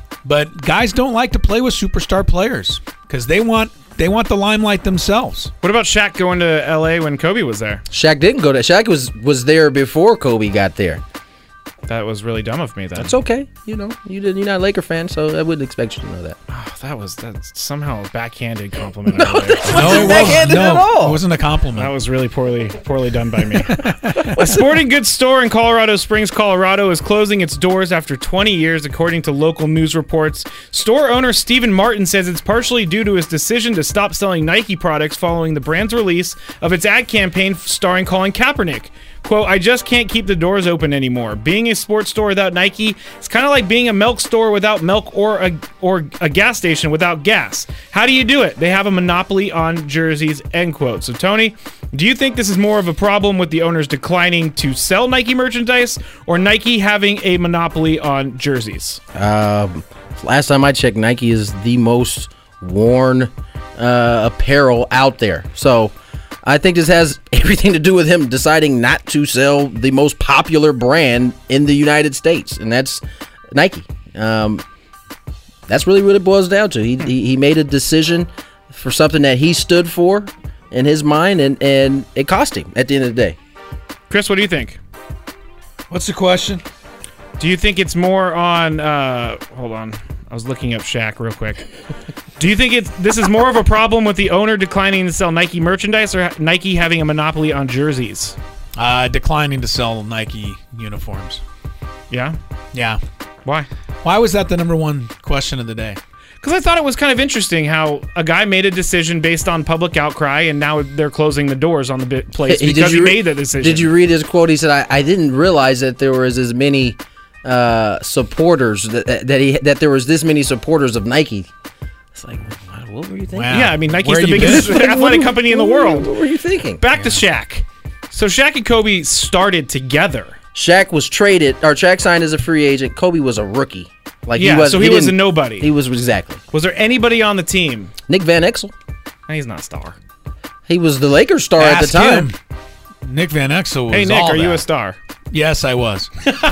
But guys don't like to play with superstar players because they want they want the limelight themselves. What about Shaq going to L A when Kobe was there? Shaq didn't go to. Shaq was was there before Kobe got there. That was really dumb of me then. That's okay. You know, you did, you're not a Laker fan, so I wouldn't expect you to know that. Oh, that was that's somehow a backhanded compliment. no, over there. it wasn't no, backhanded no, at all. It wasn't a compliment. That was really poorly poorly done by me. A sporting goods store in Colorado Springs, Colorado is closing its doors after twenty years, according to local news reports. Store owner Stephen Martin says it's partially due to his decision to stop selling Nike products following the brand's release of its ad campaign starring Colin Kaepernick. Quote, I just can't keep the doors open anymore. Being a sports store without Nike is kind of like being a milk store without milk or a or a gas station without gas. How do you do it? They have a monopoly on jerseys, end quote. So, Tony, do you think this is more of a problem with the owners declining to sell Nike merchandise or Nike having a monopoly on jerseys? Um, last time I checked, Nike is the most worn uh, apparel out there. So I think this has everything to do with him deciding not to sell the most popular brand in the United States, and that's Nike. Um, that's really what it boils down to. He, he he made a decision for something that he stood for in his mind, and, and it cost him at the end of the day. Chris, what do you think? What's the question? Do you think it's more on... Uh, hold on. I was looking up Shaq real quick. Do you think it's this is more of a problem with the owner declining to sell Nike merchandise or Nike having a monopoly on jerseys? Uh, declining to sell Nike uniforms. Yeah? Yeah. Why? Why was that the number one question of the day? Because I thought it was kind of interesting how a guy made a decision based on public outcry, and now they're closing the doors on the bit place Hey, because did you he re- made that decision. Did you read his quote? He said, I, I didn't realize that there was as many uh, supporters, that, that he that there was this many supporters of Nike. It's like, what, what were you thinking? Wow. Yeah, I mean, Nike's Where the you biggest been? athletic company in the world. What were you thinking? Back to Shaq. So Shaq and Kobe started together. Shaq was traded, or Shaq signed as a free agent. Kobe was a rookie. Like Yeah, he was, so he was a didn't- nobody. He was exactly. Was there anybody on the team? Nick Van Exel. He's not a star. He was the Lakers star at the Ask time. him. Nick Van Exel was Hey, Nick, all are you that. a star? Yes, I was.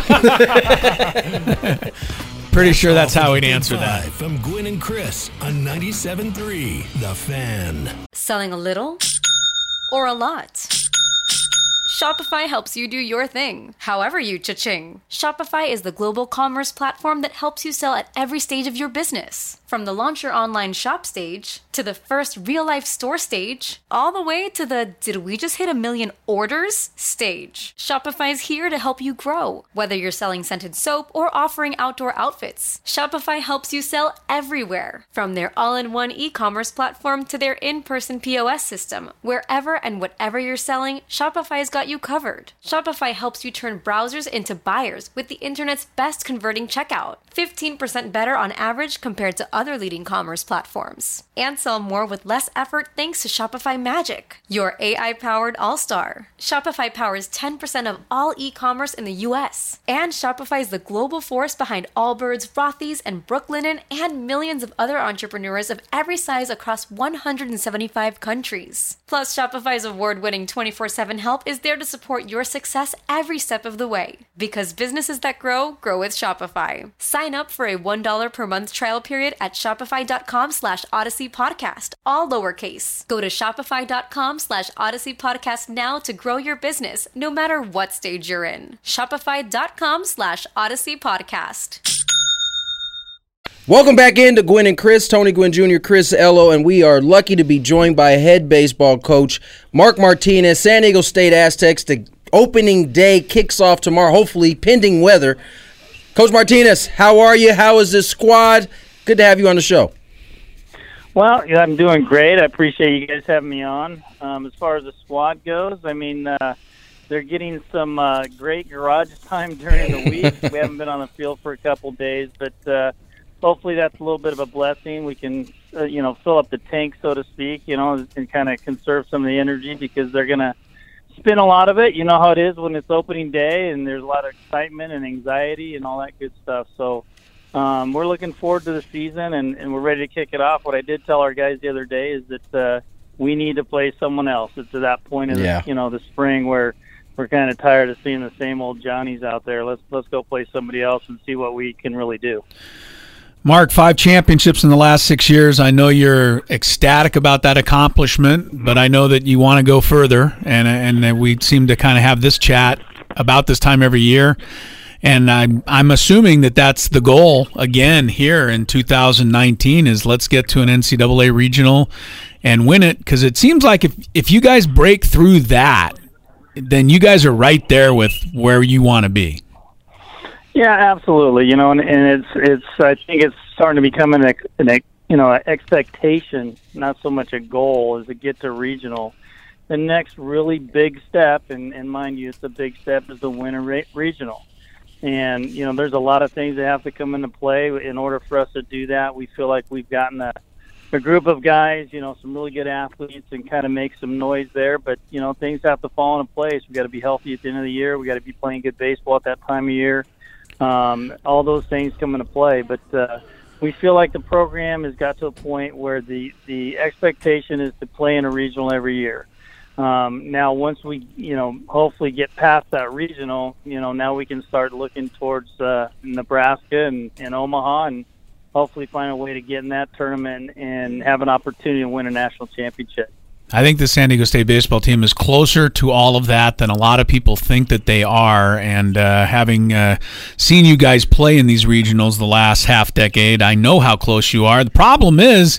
Pretty sure that's how he'd answer that. Live from Gwynn and Chris on ninety-seven point three The Fan. Selling a little or a lot? Shopify helps you do your thing, however you cha-ching. Shopify is the global commerce platform that helps you sell at every stage of your business. From the launch your online shop stage, to the first real-life store stage, all the way to the did we just hit a million orders stage. Shopify's here to help you grow. Whether you're selling scented soap or offering outdoor outfits, Shopify helps you sell everywhere. From their all-in-one e-commerce platform to their in-person P O S system, wherever and whatever you're selling, Shopify's got got you covered. Shopify helps you turn browsers into buyers with the internet's best converting checkout. fifteen percent better on average compared to other leading commerce platforms. And sell more with less effort thanks to Shopify Magic, your A I-powered all-star. Shopify powers ten percent of all e-commerce in the U S. And Shopify is the global force behind Allbirds, Rothy's, and Brooklinen, and millions of other entrepreneurs of every size across one hundred seventy-five countries. Plus, Shopify's award-winning twenty-four seven help is there to support your success every step of the way. Because businesses that grow, grow with Shopify. Sign up for a one dollar per month trial period at shopify.com slash Odyssey Podcast, all lowercase. Go to shopify.com slash Odyssey Podcast now to grow your business, no matter what stage you're in. Shopify.com slash Odyssey Podcast. Welcome back into Gwynn and Chris, Tony Gwynn Junior, Chris Ello, and we are lucky to be joined by head baseball coach Mark Martinez. San Diego State Aztecs, the opening day kicks off tomorrow, hopefully pending weather. Coach Martinez, how are you? How is this squad? Good to have you on the show. Well, yeah, I'm doing great. I appreciate you guys having me on. Um, as far as the squad goes, I mean, uh, they're getting some uh, great garage time during the week. We haven't been on the field for a couple days, but uh, hopefully that's a little bit of a blessing. We can, uh, you know, fill up the tank, so to speak, you know, and kind of conserve some of the energy because they're going to spend a lot of it. You know how it is when it's opening day and there's a lot of excitement and anxiety and all that good stuff. So um, we're looking forward to the season, and, and we're ready to kick it off. What I did tell our guys the other day is that uh, we need to play someone else. It's at that point in yeah. the, you know, the spring where we're kind of tired of seeing the same old Johnnies out there. Let's let's go play somebody else and see what we can really do. Mark, five championships in the last six years. I know you're ecstatic about that accomplishment, but I know that you want to go further, and and we seem to kind of have this chat about this time every year. And I'm I'm assuming that that's the goal again here in two thousand nineteen is let's get to an N C double A regional and win it, because it seems like if if you guys break through that, then you guys are right there with where you want to be. Yeah, absolutely. You know, and, and it's it's. I think it's starting to become an, an you know an expectation, not so much a goal, is to get to regional. The next really big step, and, and mind you, it's a big step, is to win a re- regional. And you know, there's a lot of things that have to come into play in order for us to do that. We feel like we've gotten a, a group of guys, you know, some really good athletes, and kind of make some noise there. But you know, things have to fall into place. We got to be healthy at the end of the year. We got to be playing good baseball at that time of year. Um, all those things come into play, but uh, we feel like the program has got to a point where the, the expectation is to play in a regional every year. Um, now, once we, you know, hopefully get past that regional, you know, now we can start looking towards uh, Nebraska and, and Omaha, and hopefully find a way to get in that tournament and have an opportunity to win a national championship. I think the San Diego State baseball team is closer to all of that than a lot of people think that they are. And uh, having uh, seen you guys play in these regionals the last half decade, I know how close you are. The problem is,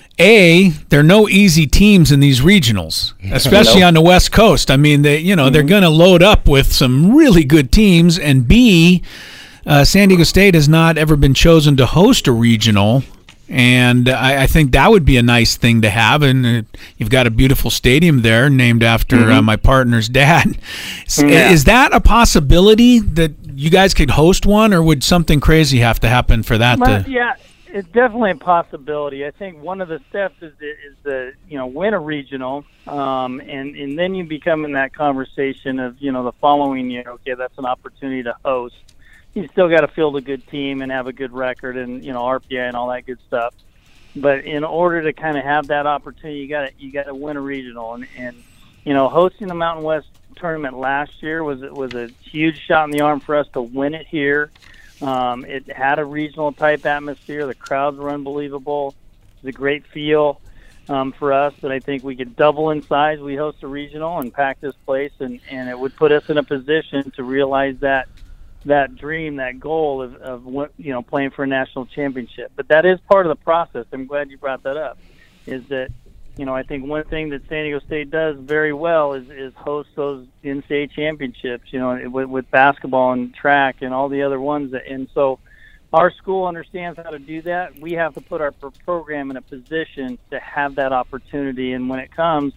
A, there are no easy teams in these regionals, especially nope. on the West Coast. I mean, they, you know, mm-hmm. they're going to load up with some really good teams. And B, uh, San Diego State has not ever been chosen to host a regional. And I, I think that would be a nice thing to have. And uh, you've got a beautiful stadium there named after mm-hmm. uh, my partner's dad. Yeah. Is that a possibility that you guys could host one, or would something crazy have to happen for that? But, to... Yeah, it's definitely a possibility. I think one of the steps is the, is the you know, win a regional, um, and, and then you become in that conversation of, you know, the following year, okay, that's an opportunity to host. You still got to field a good team and have a good record, and you know R P I and all that good stuff. But in order to kind of have that opportunity, you got to you got to win a regional, and, and you know hosting the Mountain West tournament last year was was a huge shot in the arm for us to win it here. Um, it had a regional type atmosphere. The crowds were unbelievable. It was a great feel um, for us that I think we could double in size. We host a regional and pack this place, and, and it would put us in a position to realize that. that dream, that goal of, of you know playing for a national championship. But that is part of the process. I'm glad you brought that up. Is that you know I think one thing that San Diego State does very well is, is host those N C A A championships. You know, with, with basketball and track and all the other ones. That, and so our school understands how to do that. We have to put our program in a position to have that opportunity. And when it comes,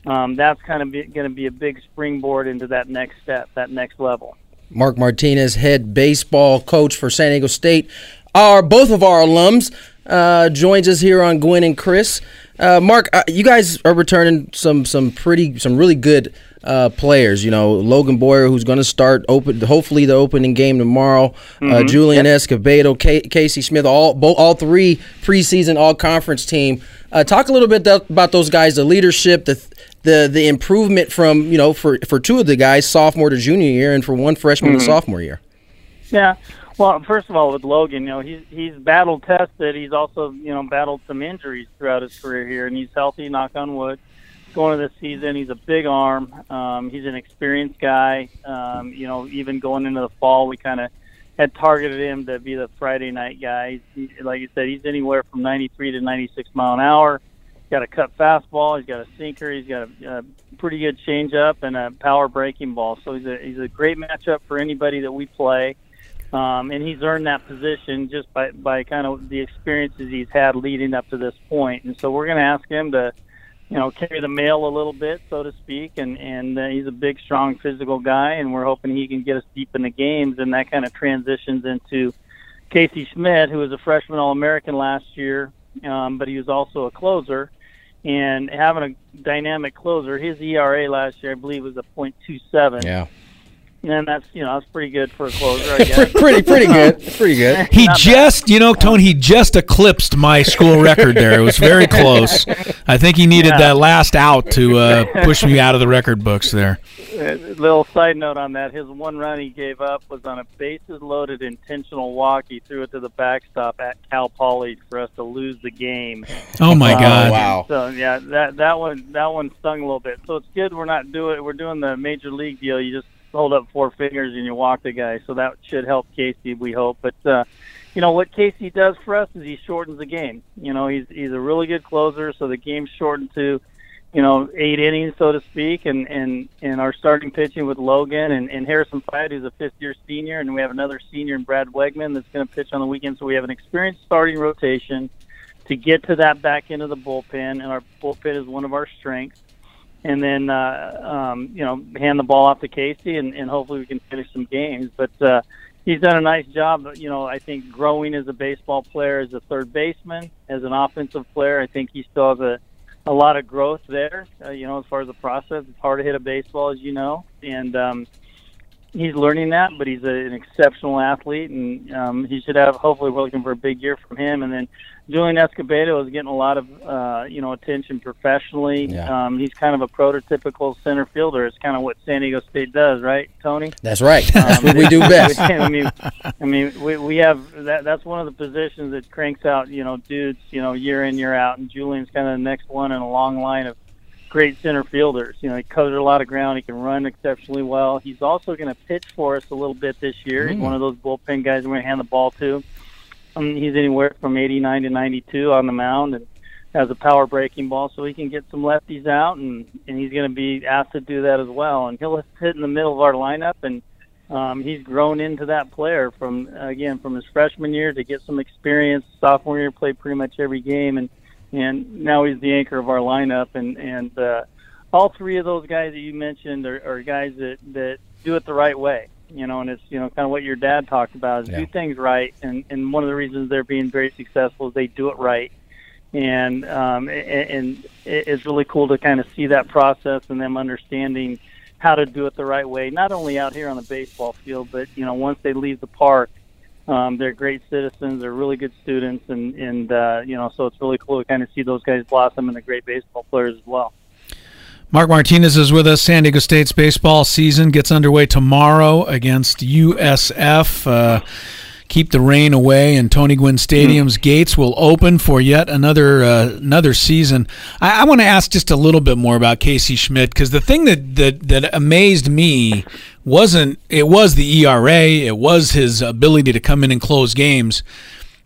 um, that's kind of going to be a big springboard into that next step, that next level. Mark Martinez, head baseball coach for San Diego State. Our both of our alums uh, joins us here on Gwen and Chris. Uh, Mark, uh, you guys are returning some some pretty some really good uh, players. You know, Logan Boyer, who's going to start open, hopefully the opening game tomorrow. Mm-hmm. Uh, Julian yep. Escobedo, K- Casey Smith, all both, all three preseason all conference team. Uh, talk a little bit th- about those guys, the leadership, the the the improvement from you know for for two of the guys, sophomore to junior year, and for one freshman mm-hmm. to sophomore year. Yeah. Well, first of all, with Logan, you know, he's he's battle tested. He's also, you know, battled some injuries throughout his career here, and he's healthy, knock on wood. Going into this season, he's a big arm. Um, he's an experienced guy. Um, you know, even going into the fall, we kind of had targeted him to be the Friday night guy. He's, like you said, he's anywhere from ninety-three to ninety-six mile an hour. He's got a cut fastball. He's got a sinker. He's got a, a pretty good changeup and a power breaking ball. So he's a he's a great matchup for anybody that we play. Um, and he's earned that position just by, by kind of the experiences he's had leading up to this point. And so we're going to ask him to, you know, carry the mail a little bit, so to speak. And, and uh, he's a big, strong, physical guy, and we're hoping he can get us deep in the games. And that kind of transitions into Casey Schmidt, who was a freshman All-American last year, um, but he was also a closer. And having a dynamic closer, his E R A last year, I believe, was a point two seven. Yeah. And that's, you know, that's pretty good for a closer, I guess. pretty, pretty good. Pretty good. He just, you know, Tony, he just eclipsed my school record there. It was very close. I think he needed yeah. that last out to uh, push me out of the record books there. A little side note on that. His one run he gave up was on a bases-loaded intentional walk. He threw it to the backstop at Cal Poly for us to lose the game. Oh, my um, God. Wow. So, yeah, that that one that one stung a little bit. So it's good we're not doing we're doing the major league deal. You just hold up four fingers and you walk the guy, so that should help Casey, we hope. But uh, you know what Casey does for us is he shortens the game. You know, he's he's a really good closer, so the game's shortened to, you know, eight innings, so to speak. And and, and our starting pitching with Logan and, and Harrison Fiat, who's a fifth-year senior, and we have another senior in Brad Wegman that's going to pitch on the weekend. So we have an experienced starting rotation to get to that back end of the bullpen, and our bullpen is one of our strengths. And then, uh, um, you know, hand the ball off to Casey, and, and hopefully we can finish some games. But uh, he's done a nice job, you know, I think growing as a baseball player, as a third baseman, as an offensive player. I think he still has a, a lot of growth there, uh, you know, as far as the process. It's hard to hit a baseball, as you know. And um, he's learning that, but he's a, an exceptional athlete, and um, he should have, hopefully we're looking for a big year from him. And then Julian Escobedo is getting a lot of, uh, you know, attention professionally. Yeah. Um, he's kind of a prototypical center fielder. It's kind of what San Diego State does, right, Tony? That's right. That's um, what we do best. I mean, I mean, we we have that. That's one of the positions that cranks out, you know, dudes, you know, year in, year out. And Julian's kind of the next one in a long line of great center fielders. You know, he covers a lot of ground. He can run exceptionally well. He's also going to pitch for us a little bit this year. Mm. He's one of those bullpen guys we're going to hand the ball to. Um, he's anywhere from eighty-nine to ninety-two on the mound and has a power breaking ball, so he can get some lefties out, and, and he's going to be asked to do that as well. And he'll hit in the middle of our lineup, and um, he's grown into that player from, again, from his freshman year to get some experience. Sophomore year, played pretty much every game, and and now he's the anchor of our lineup. And, and uh, all three of those guys that you mentioned are, are guys that, that do it the right way. You know, and it's, you know, kind of what your dad talked about is yeah. do things right. And, and one of the reasons they're being very successful is they do it right. And, um, and, and it's really cool to kind of see that process and them understanding how to do it the right way, not only out here on the baseball field, but, you know, once they leave the park, um, they're great citizens, they're really good students. And, and uh, you know, so it's really cool to kind of see those guys blossom into great baseball players as well. Mark Martinez is with us. San Diego State's baseball season gets underway tomorrow against U S F. Uh, keep the rain away, and Tony Gwynn Stadium's mm. gates will open for yet another uh, another season. I, I want to ask just a little bit more about Casey Schmidt, because the thing that, that, that amazed me wasn't it was the E R A, it was his ability to come in and close games.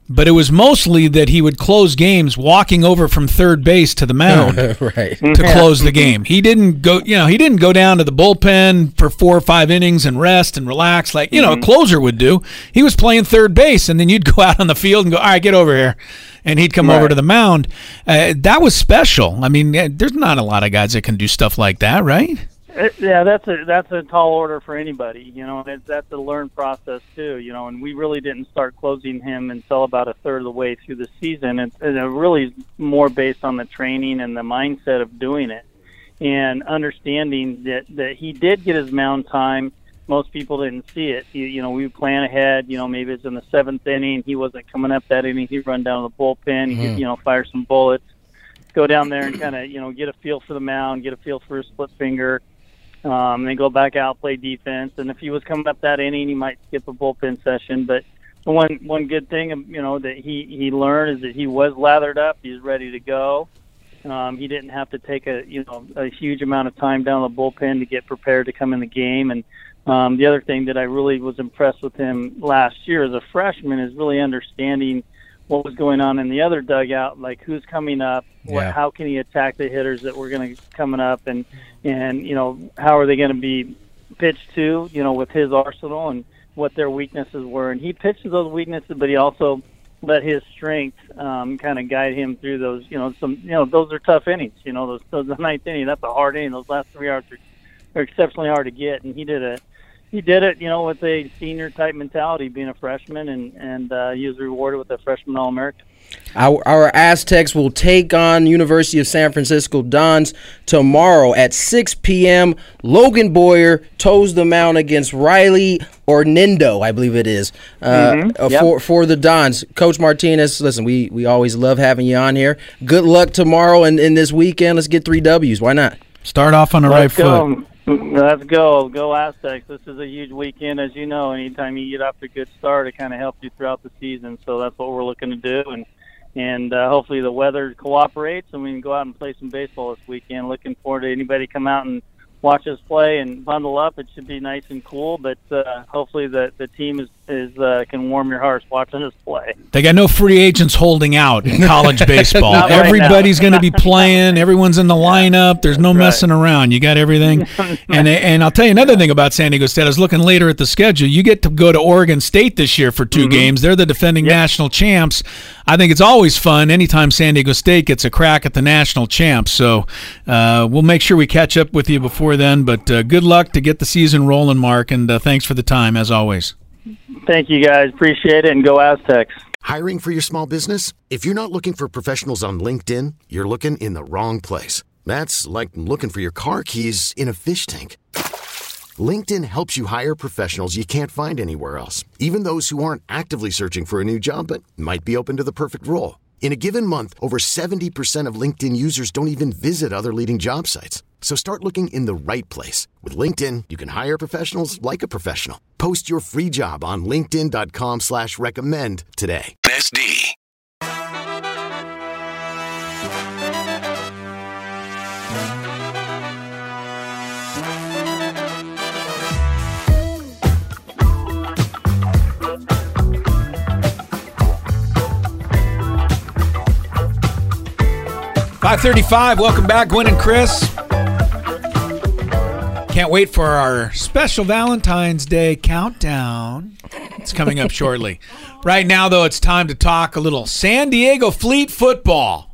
but it was mostly that he would close games walking over from third base to the mound right. to close the game. He didn't go, you know, he didn't go down to the bullpen for four or five innings and rest and relax like, you know, a closer would do. He was playing third base, and then you'd go out on the field and go, all right, get over here. And he'd come right. over to the mound. Uh, that was special. I mean, there's not a lot of guys that can do stuff like that, right? It, yeah, that's a that's a tall order for anybody, you know. It, that's a learned process too, you know. And we really didn't start closing him until about a third of the way through the season. It's, it's really more based on the training and the mindset of doing it, and understanding that that he did get his mound time. Most people didn't see it. You, you know, we plan ahead. You know, maybe it's in the seventh inning. He wasn't coming up that inning. He'd run down to the bullpen. Mm-hmm. He'd, you know, fire some bullets, go down there and kind of, you know, get a feel for the mound, get a feel for his split finger. Um, then go back out, play defense, and if he was coming up that inning, he might skip a bullpen session. But the one one good thing, you know, that he he learned is that he was lathered up. He's ready to go. Um, he didn't have to take a you know a huge amount of time down the bullpen to get prepared to come in the game. And um, the other thing that I really was impressed with him last year as a freshman is really understanding what was going on in the other dugout, like who's coming up, what, Yeah. how can he attack the hitters that were going to coming up, and and you know how are they going to be pitched to, you know, with his arsenal and what their weaknesses were. And he pitched to those weaknesses, but he also let his strength um, kind of guide him through those. You know, some you know those are tough innings. You know, those, those the ninth inning, that's a hard inning. Those last three hours are, are exceptionally hard to get, and he did a. He did it, you know, with a senior-type mentality, being a freshman, and, and uh, he was rewarded with a freshman All-American. Our, our Aztecs will take on University of San Francisco Dons tomorrow at six p.m. Logan Boyer toes the mound against Riley Ornindo, I believe it is, uh, Mm-hmm. uh, Yep. for for the Dons. Coach Martinez, listen, we, we always love having you on here. Good luck tomorrow and, and this weekend. Let's get three W's. Why not? Start off on the right Let's go. foot. Let's go. Go Aztecs. This is a huge weekend, as you know. Anytime you get off to a good start, it kind of helps you throughout the season. So that's what we're looking to do. And and uh, hopefully the weather cooperates and we can go out and play some baseball this weekend. Looking forward to anybody come out and watch us play and bundle up. It should be nice and cool, but uh, hopefully the, the team is, is uh, can warm your hearts watching us play. They got no free agents holding out in college baseball. Not right Everybody's now. going to be playing. Everyone's in the lineup. There's no That's right. messing around. You got everything. and and I'll tell you another thing about San Diego State. I was looking later at the schedule. You get to go to Oregon State this year for two Mm-hmm. games. They're the defending Yep. national champs. I think it's always fun anytime San Diego State gets a crack at the national champs. So uh, we'll make sure we catch up with you before then. But uh, good luck to get the season rolling, Mark, and uh, thanks for the time, as always. Thank you, guys. Appreciate it, and go Aztecs. Hiring for your small business? If you're not looking for professionals on LinkedIn, you're looking in the wrong place. That's like looking for your car keys in a fish tank. LinkedIn helps you hire professionals you can't find anywhere else, even those who aren't actively searching for a new job but might be open to the perfect role. In a given month, over seventy percent of LinkedIn users don't even visit other leading job sites. So start looking in the right place. With LinkedIn, you can hire professionals like a professional. Post your free job on linkedin.com slash recommend today. S D. five thirty-five, welcome back, Gwen and Chris. Can't wait for our special Valentine's Day countdown. It's coming up shortly. Right now, though, it's time to talk a little San Diego Fleet football.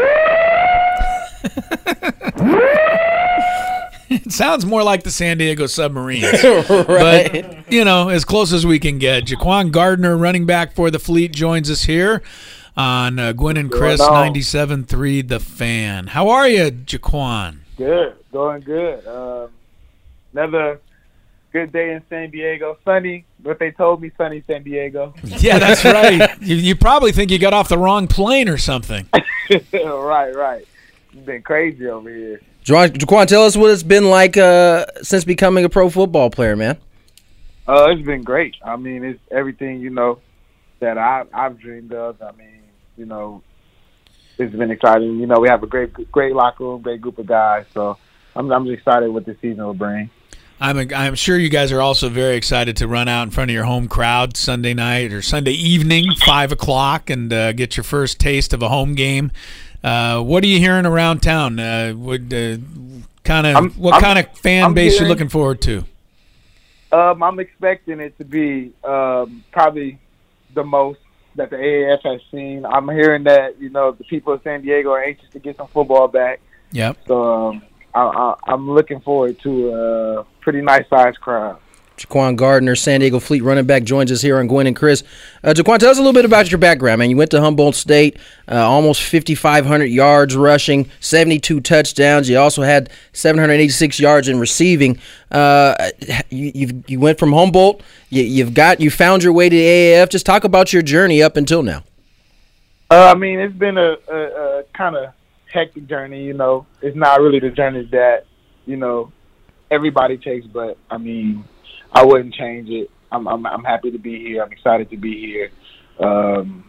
It sounds more like the San Diego Submarines. Right. But, you know, as close as we can get. Jaquan Gardner, running back for the Fleet, joins us here on uh, Gwen and Chris, ninety-seven point three The Fan. How are you, Jaquan? Good, going good. Um, another good day in San Diego. Sunny, what they told me, sunny San Diego. Yeah, that's right. you, you probably think you got off the wrong plane or something. right, right. It's been crazy over here. Jaquan, tell us what it's been like uh, since becoming a pro football player, man. Uh, it's been great. I mean, it's everything, you know, that I, I've dreamed of. I mean, you know, it's been exciting. You know, we have a great great locker room, great group of guys. So I'm, I'm just excited what this season will bring. I'm a, I'm sure you guys are also very excited to run out in front of your home crowd Sunday night or Sunday evening, five o'clock, and uh, get your first taste of a home game. Uh, what are you hearing around town? Uh, would uh, kind of what kind of fan I'm base hearing, you're looking forward to? Um, I'm expecting it to be um, probably the most that the A A F has seen. I'm hearing that, you know, the people of San Diego are anxious to get some football back. Yep. So um, I, I, I'm looking forward to a pretty nice sized crowd. Jaquan Gardner, San Diego Fleet running back, joins us here on Gwynn and Chris. Uh, Jaquan, tell us a little bit about your background, man. You went to Humboldt State, uh, almost fifty-five hundred yards rushing, seventy-two touchdowns. You also had seven hundred eighty-six yards in receiving. Uh, you you've, you went from Humboldt. You, you've got you found your way to the A A F. Just talk about your journey up until now. Uh, I mean, it's been a, a, a kind of hectic journey. You know, it's not really the journey that you know everybody takes, but I mean, I wouldn't change it. I'm, I'm I'm happy to be here. I'm excited to be here. Um,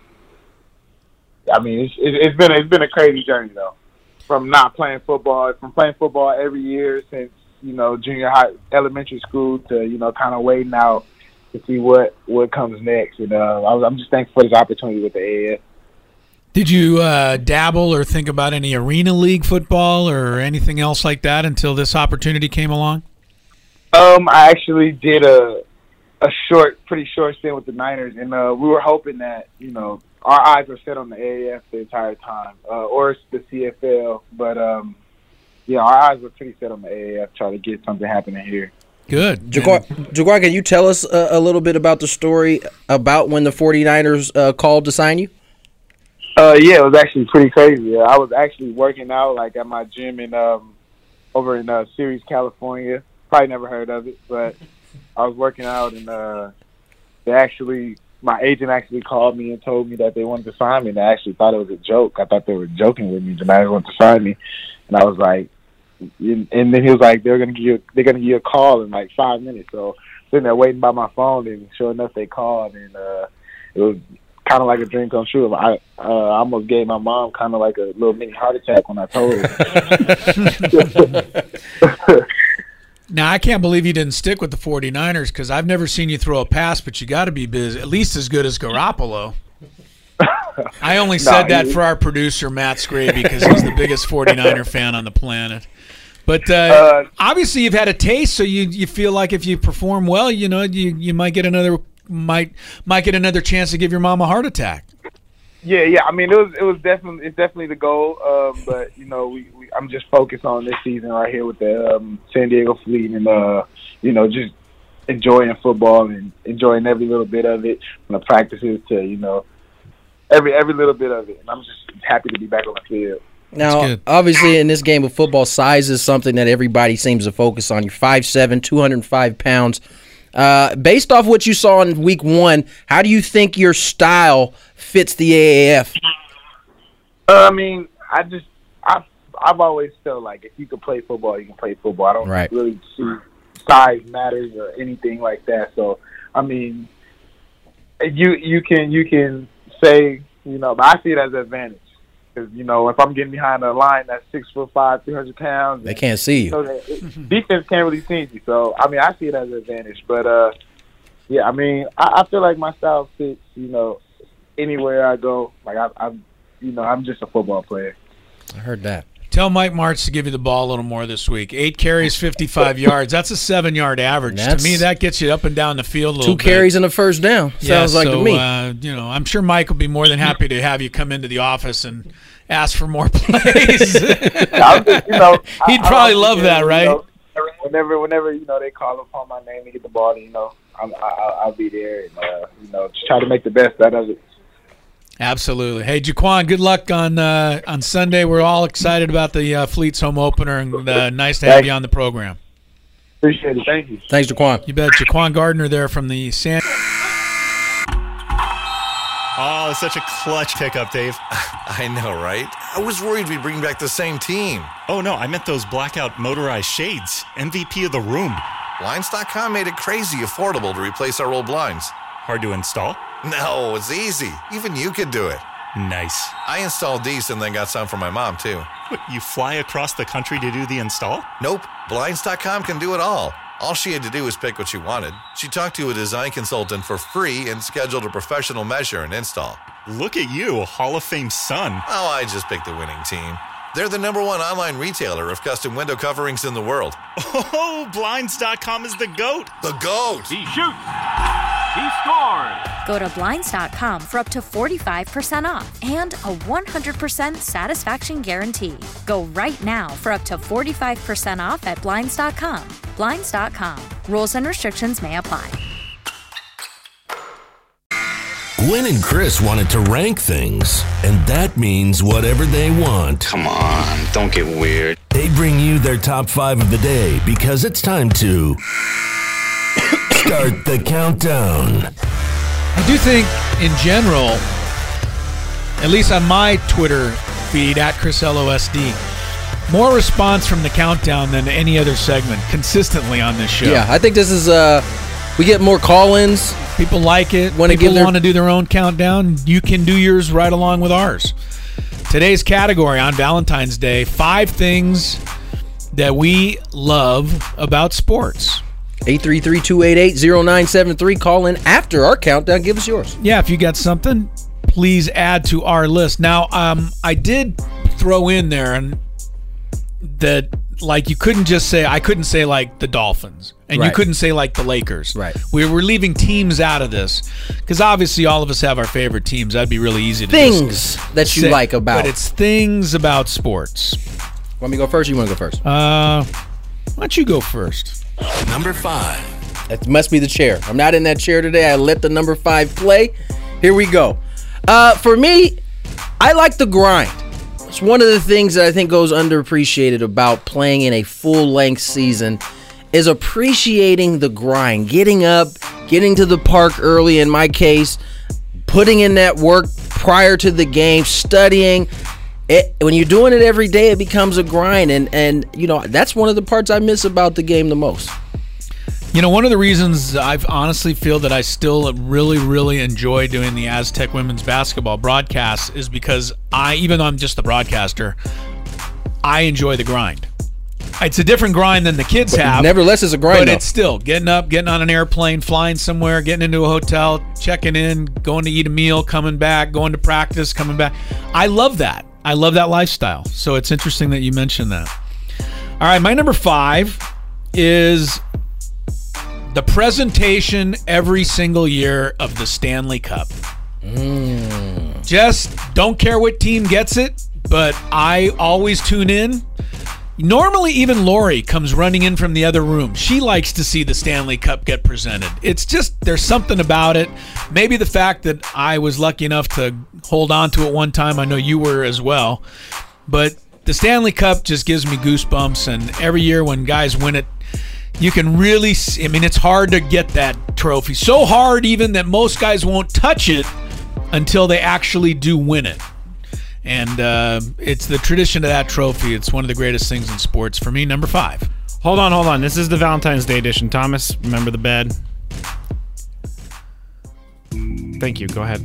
I mean, it's it's been it's been a crazy journey though. From not playing football, from playing football every year since you know junior high, elementary school, to you know kind of waiting out to see what what comes next. And uh, I was, I'm just thankful for this opportunity with the A A F. Did you uh, dabble or think about any arena league football or anything else like that until this opportunity came along? Um, I actually did a a short, pretty short stint with the Niners, and uh, we were hoping that you know our eyes were set on the A A F the entire time, uh, or the C F L. But um, yeah, our eyes were pretty set on the A A F, trying to get something happening here. Good. Jaquan, Jaquan, can you tell us a, a little bit about the story about when the 49ers uh, called to sign you? Uh, yeah, it was actually pretty crazy. I was actually working out like at my gym in um, over in uh, Ceres, California. Probably never heard of it, but I was working out, and uh, they actually, my agent actually called me and told me that they wanted to sign me, and I actually thought it was a joke. I thought they were joking with me. The Niners wanted to sign me, and I was like, and then he was like, they're gonna give you, they're gonna give you a call in like five minutes. So sitting there waiting by my phone, and sure enough, they called, and uh, it was kind of like a dream come true. I uh, almost gave my mom kind of like a little mini heart attack when I told her. Now, I can't believe you didn't stick with the 49ers because I've never seen you throw a pass, but you got to be busy, at least as good as Garoppolo. I only said no, that he, for our producer, Matt Scraby, because he's the biggest 49er fan on the planet. But uh, uh, obviously you've had a taste, so you you feel like if you perform well, you know, you, you might get another might might get another chance to give your mom a heart attack. Yeah, yeah. I mean, it was it was definitely it's definitely the goal. Um, but you know, we, we I'm just focused on this season right here with the um, San Diego Fleet, and uh, you know, just enjoying football and enjoying every little bit of it, from the practices to you know, every every little bit of it. And I'm just happy to be back on the field. Now, obviously, in this game of football, size is something that everybody seems to focus on. You're five seven, two hundred five pounds. Uh, based off what you saw in week one, how do you think your style fits the A A F? Uh, I mean, I just I've I've always felt like if you can play football, you can play football. I don't right. really see size matters or anything like that. So I mean, you you can you can say you know, but I see it as an advantage because you know if I'm getting behind a line that's six foot five, three hundred pounds, they can't see you. you know, it, defense can't really see you. So I mean, I see it as an advantage. But uh, yeah, I mean, I, I feel like my style fits. You know. Anywhere I go, like I, I'm, you know, I'm just a football player. I heard that. Tell Mike Martz to give you the ball a little more this week. Eight carries, fifty-five yards. That's a seven-yard average. That's to me, that gets you up and down the field a little two bit. Two carries and a first down. Yeah, Sounds like so, to me. Uh, you know, I'm sure Mike will be more than happy to have you come into the office and ask for more plays. just, you know, He'd I, probably I, love that, you right? Know, whenever, whenever you know they call upon my name to get the ball, you know, I'm, I, I'll be there and uh, you know just try to make the best out of it. Absolutely. Hey, Jaquan, good luck on uh, on Sunday. We're all excited about the uh, Fleet's home opener, and uh, nice to have you on the program. Appreciate it. Thank you. Thanks, Jaquan. You bet. Jaquan Gardner there from the San. Oh, such a clutch pickup, Dave. I know, right? I was worried we'd bring back the same team. Oh, no, I meant those blackout motorized shades. M V P of the room. Blinds dot com made it crazy affordable to replace our old blinds. Hard to install? No, it's easy. Even you could do it. Nice. I installed these and then got some for my mom, too. What, you fly across the country to do the install? Nope. Blinds dot com can do it all. All she had to do was pick what she wanted. She talked to a design consultant for free and scheduled a professional measure and install. Look at you, Hall of Fame son. Oh, I just picked the winning team. They're the number one online retailer of custom window coverings in the world. Oh, Blinds dot com is the GOAT. The GOAT. He shoots. He scores. Go to Blinds dot com for up to forty-five percent off and a one hundred percent satisfaction guarantee. Go right now for up to forty-five percent off at Blinds dot com. Blinds dot com. Rules and restrictions may apply. Gwen and Chris wanted to rank things, and that means whatever they want. Come on, don't get weird. They bring you their top five of the day because it's time to start the countdown. I do think, in general, at least on my Twitter feed, at Chris L O S D, more response from the countdown than any other segment consistently on this show. Yeah, I think this is, uh, we get more call-ins. People like it. Wanna People give their- want to do their own countdown. You can do yours right along with ours. Today's category on Valentine's Day, five things that we love about sports. eight three three, two eight eight, zero nine seven three. Call in after our countdown. Give us yours. Yeah, if you got something, please add to our list. Now, um, I did throw in there and that, like, you couldn't just say, I couldn't say, like, the Dolphins. And Right. you couldn't say, like, the Lakers. Right. We were leaving teams out of this. Because obviously all of us have our favorite teams. That'd be really easy to Things just that you say. like about. But it's things about sports. Want me to go first or you want to go first? Uh, why don't you go first? Number five. It must be the chair. I'm not in that chair today. I let the number five play. Here we go. Uh, for me, I like the grind. It's one of the things that I think goes underappreciated about playing in a full-length season is appreciating the grind. Getting up, getting to the park early, in my case, putting in that work prior to the game, studying. It, when you're doing it every day, it becomes a grind. And, and, you know, that's one of the parts I miss about the game the most. You know, one of the reasons I honestly feel that I still really, really enjoy doing the Aztec women's basketball broadcasts is because I, even though I'm just the broadcaster, I enjoy the grind. It's a different grind than the kids But have. nevertheless, it's a grind, But though. it's still getting up, getting on an airplane, flying somewhere, getting into a hotel, checking in, going to eat a meal, coming back, going to practice, coming back. I love that. I love that lifestyle. So it's interesting that you mentioned that. All right, my number five is the presentation every single year of the Stanley Cup. Mm. Just don't care what team gets it, but I always tune in. Normally, even Lori comes running in from the other room. She likes to see the Stanley Cup get presented. It's just, there's something about it. Maybe the fact that I was lucky enough to hold on to it one time. I know you were as well. But the Stanley Cup just gives me goosebumps. And every year when guys win it, you can really see, I mean, it's hard to get that trophy. So hard even that most guys won't touch it until they actually do win it. And uh, it's the tradition of that trophy. It's one of the greatest things in sports. For me, number five. Hold on, hold on. This is the Valentine's Day edition. Thomas, remember the bed? Thank you. Go ahead.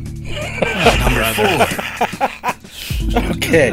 Number four. Okay.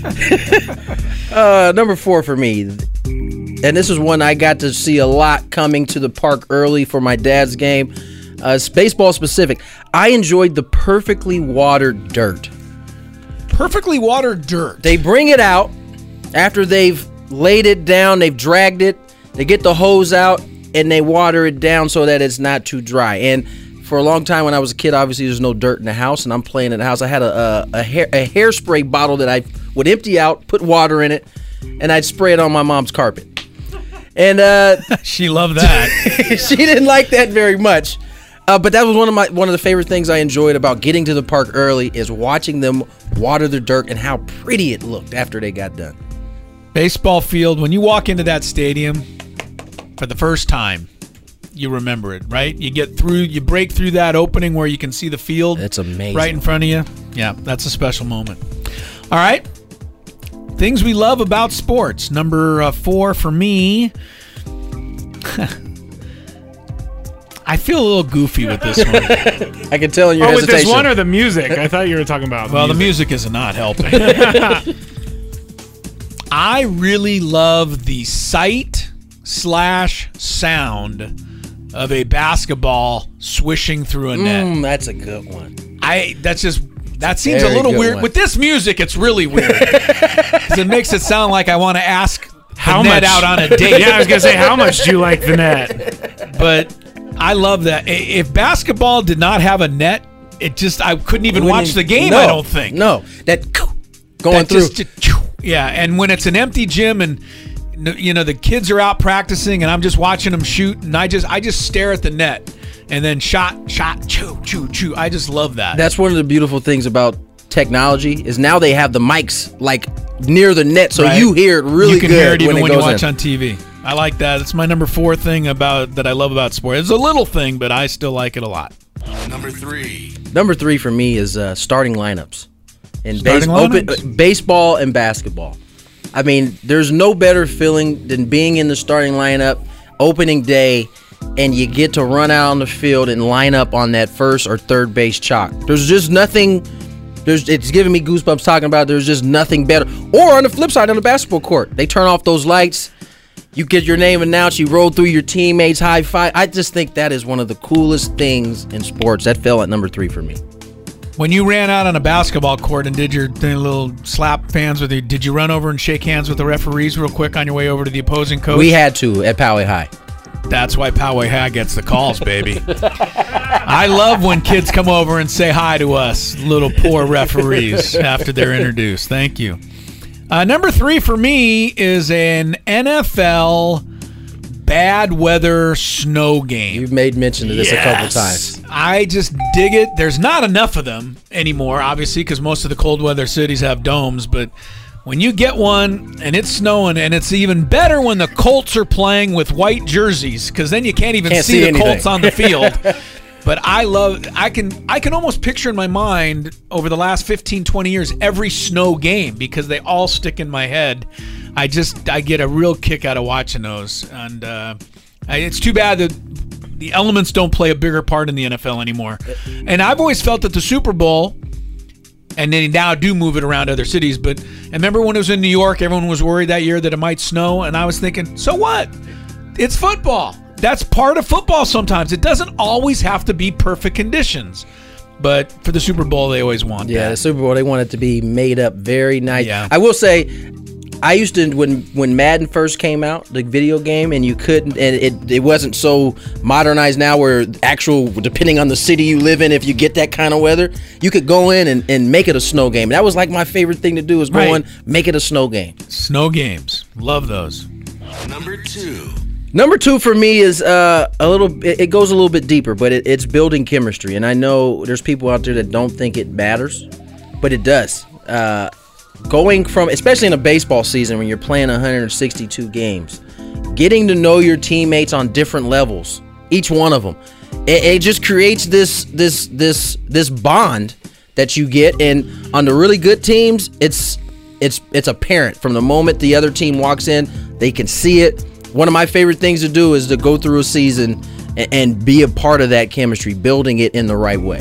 uh, number four for me. And this is one I got to see a lot coming to the park early for my dad's game. Uh, it's baseball specific. I enjoyed the perfectly watered dirt. Perfectly watered dirt. They bring it out after they've laid it down, they've dragged it, they get the hose out, and they water it down so that it's not too dry. And for a long time when I was a kid, obviously there's no dirt in the house, and I'm playing in the house. I had a, a, a, hair, a hairspray bottle that I would empty out, put water in it, and I'd spray it on my mom's carpet. And uh, she loved that. She didn't like that very much. Uh, but that was one of my one of the favorite things I enjoyed about getting to the park early is watching them water the dirt and how pretty it looked after they got done. Baseball field, when you walk into that stadium for the first time, you remember it, right? You get through, you break through that opening where you can see the field. That's amazing. Right in front of you. Yeah, that's a special moment. All right. Things we love about sports. Number uh, four for me. I feel a little goofy with this one. I can tell in your oh, hesitation. with this one or the music? I thought you were talking about Well, the music. the music is not helping. I really love the sight slash sound of a basketball swishing through a net. Mm, that's a good one. I that's just that seems Very a little good weird. one. With this music, it's really weird because it makes it sound like I want to ask How the net much- out on a date. Yeah, I was gonna say, how much do you like the net? But I love that. I- If basketball did not have a net, it just I couldn't even Wouldn't watch even- the game. no, I don't think. No, that going That through. just- yeah, and when it's an empty gym and you know the kids are out practicing and I'm just watching them shoot and I just I just stare at the net and then shot shot choo choo choo. I just love that. That's one of the beautiful things about technology is now they have the mics like near the net, so Right. you hear it really you can good hear it even when when, it you goes watch in. on T V. I like that. It's my number four thing about that I love about sport. It's a little thing, but I still like it a lot. Number three. Number three for me is uh, starting lineups in Starting base- open- lineups? uh, baseball and basketball. I mean, there's no better feeling than being in the starting lineup opening day, and you get to run out on the field and line up on that first or third base chalk. There's just nothing. There's it's giving me goosebumps talking about. It. There's just nothing better. Or on the flip side, on the basketball court, they turn off those lights. You get your name announced. You roll through your teammates, high five. I just think that is one of the coolest things in sports. That fell at number three for me. When you ran out on a basketball court and did your thing, little slap fans with you, did you run over and shake hands with the referees real quick on your way over to the opposing coach? We had to at Poway High. That's why Poway High gets the calls, baby. I love when kids come over and say hi to us, little poor referees, after they're introduced. Thank you. Uh, number three for me is an N F L bad weather snow game. You've made mention of this Yes. a couple times. I just dig it. There's not enough of them anymore, obviously, because most of the cold weather cities have domes. But when you get one and it's snowing, and it's even better when the Colts are playing with white jerseys, because then you can't even Can't see, see the anything. Colts on the field. But I love, I can I can almost picture in my mind over the last fifteen, twenty years every snow game because they all stick in my head. I just, I get a real kick out of watching those. And uh, I- it's too bad that the elements don't play a bigger part in the N F L anymore. And I've always felt that the Super Bowl, and they now do move it around other cities, but I remember when it was in New York, everyone was worried that year that it might snow, and I was thinking, so what? It's football. That's part of football sometimes. It doesn't always have to be perfect conditions. But for the Super Bowl, they always want Yeah, that. the Super Bowl, they want it to be made up very nice. Yeah. I will say, I used to, when when Madden first came out, the video game, and you couldn't, and it, it wasn't so modernized now where actual, depending on the city you live in, if you get that kind of weather, you could go in and, and make it a snow game. That was like my favorite thing to do is go Right. in, make it a snow game. Snow games. Love those. Number two. Number two for me is uh, a little. It, it goes a little bit deeper, but it, it's building chemistry. And I know there's people out there that don't think it matters, but it does. Uh, going from, especially in a baseball season when you're playing one hundred sixty-two games, getting to know your teammates on different levels, each one of them, it, it just creates this this this this bond that you get. And on the really good teams, it's it's it's apparent from the moment the other team walks in, they can see it. One of my favorite things to do is to go through a season and, and be a part of that chemistry, building it in the right way.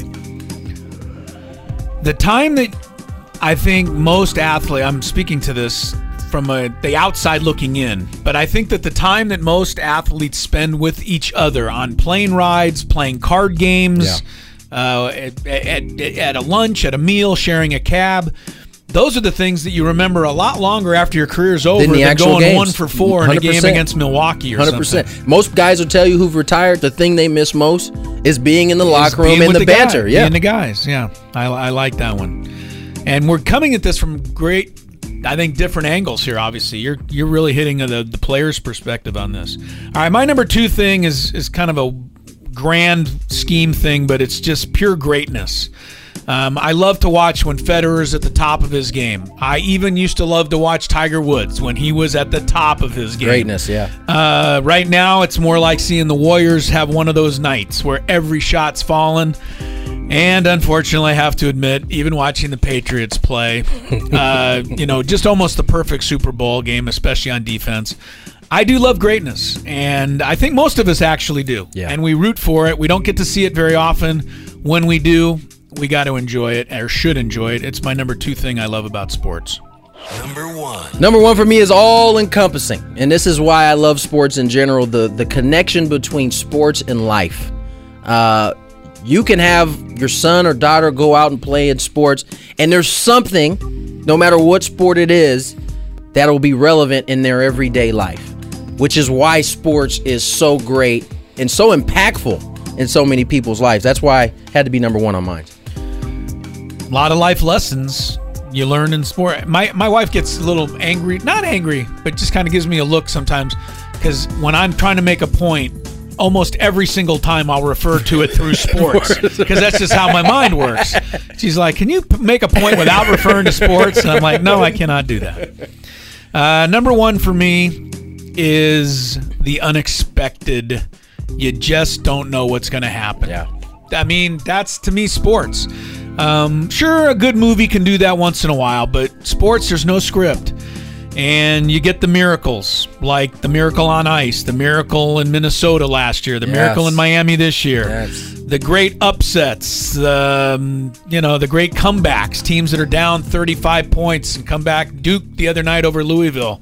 The time that I think most athletes, I'm speaking to this from a, the outside looking in, but I think that the time that most athletes spend with each other on plane rides, playing card games, uh, at, at, at a lunch, at a meal, sharing a cab, those are the things that you remember a lot longer after your career's over Than the than actual going games. one for four in a game one hundred percent. against Milwaukee or one hundred percent. something. Most guys will tell you who've retired, the thing they miss most is being in the Is locker room being and with the, guy- banter. Yeah. being the guys. Yeah, I, I like that one. And we're coming at this from great, I think, different angles here. Obviously, you're you're really hitting the the player's perspective on this. All right, my number two thing is is kind of a grand scheme thing, but it's just pure greatness. Um, I love to watch when Federer's at the top of his game. I even used to love to watch Tiger Woods when he was at the top of his game. Greatness, yeah. Uh, right now, it's more like seeing the Warriors have one of those nights where every shot's fallen. And unfortunately, I have to admit, even watching the Patriots play, uh, you know, just almost the perfect Super Bowl game, especially on defense. I do love greatness, and I think most of us actually do. Yeah. And we root for it. We don't get to see it very often. When we do, we got to enjoy it, or should enjoy it. It's my number two thing I love about sports. Number one. Number one for me is all-encompassing, and this is why I love sports in general, the, the connection between sports and life. Uh, you can have your son or daughter go out and play in sports, and there's something, no matter what sport it is, that'll be relevant in their everyday life, which is why sports is so great and so impactful in so many people's lives. That's why it had to be number one on mine. A lot of life lessons you learn in sport. My my wife gets a little angry, not angry, but just kind of gives me a look sometimes, because when I'm trying to make a point, almost every single time I'll refer to it through sports, because that's just how my mind works. She's like, can you p- make a point without referring to sports? And I'm like, no, I cannot do that. Uh, number one for me is the unexpected. You just don't know what's going to happen. Yeah. I mean, that's, to me, sports. Um, sure, a good movie can do that once in a while, but sports, there's no script. And you get the miracles, like the miracle on ice, the miracle in Minnesota last year, the Yes. miracle in Miami this year, Yes. the great upsets, um, you know, the great comebacks, teams that are down thirty-five points and come back. Duke the other night over Louisville.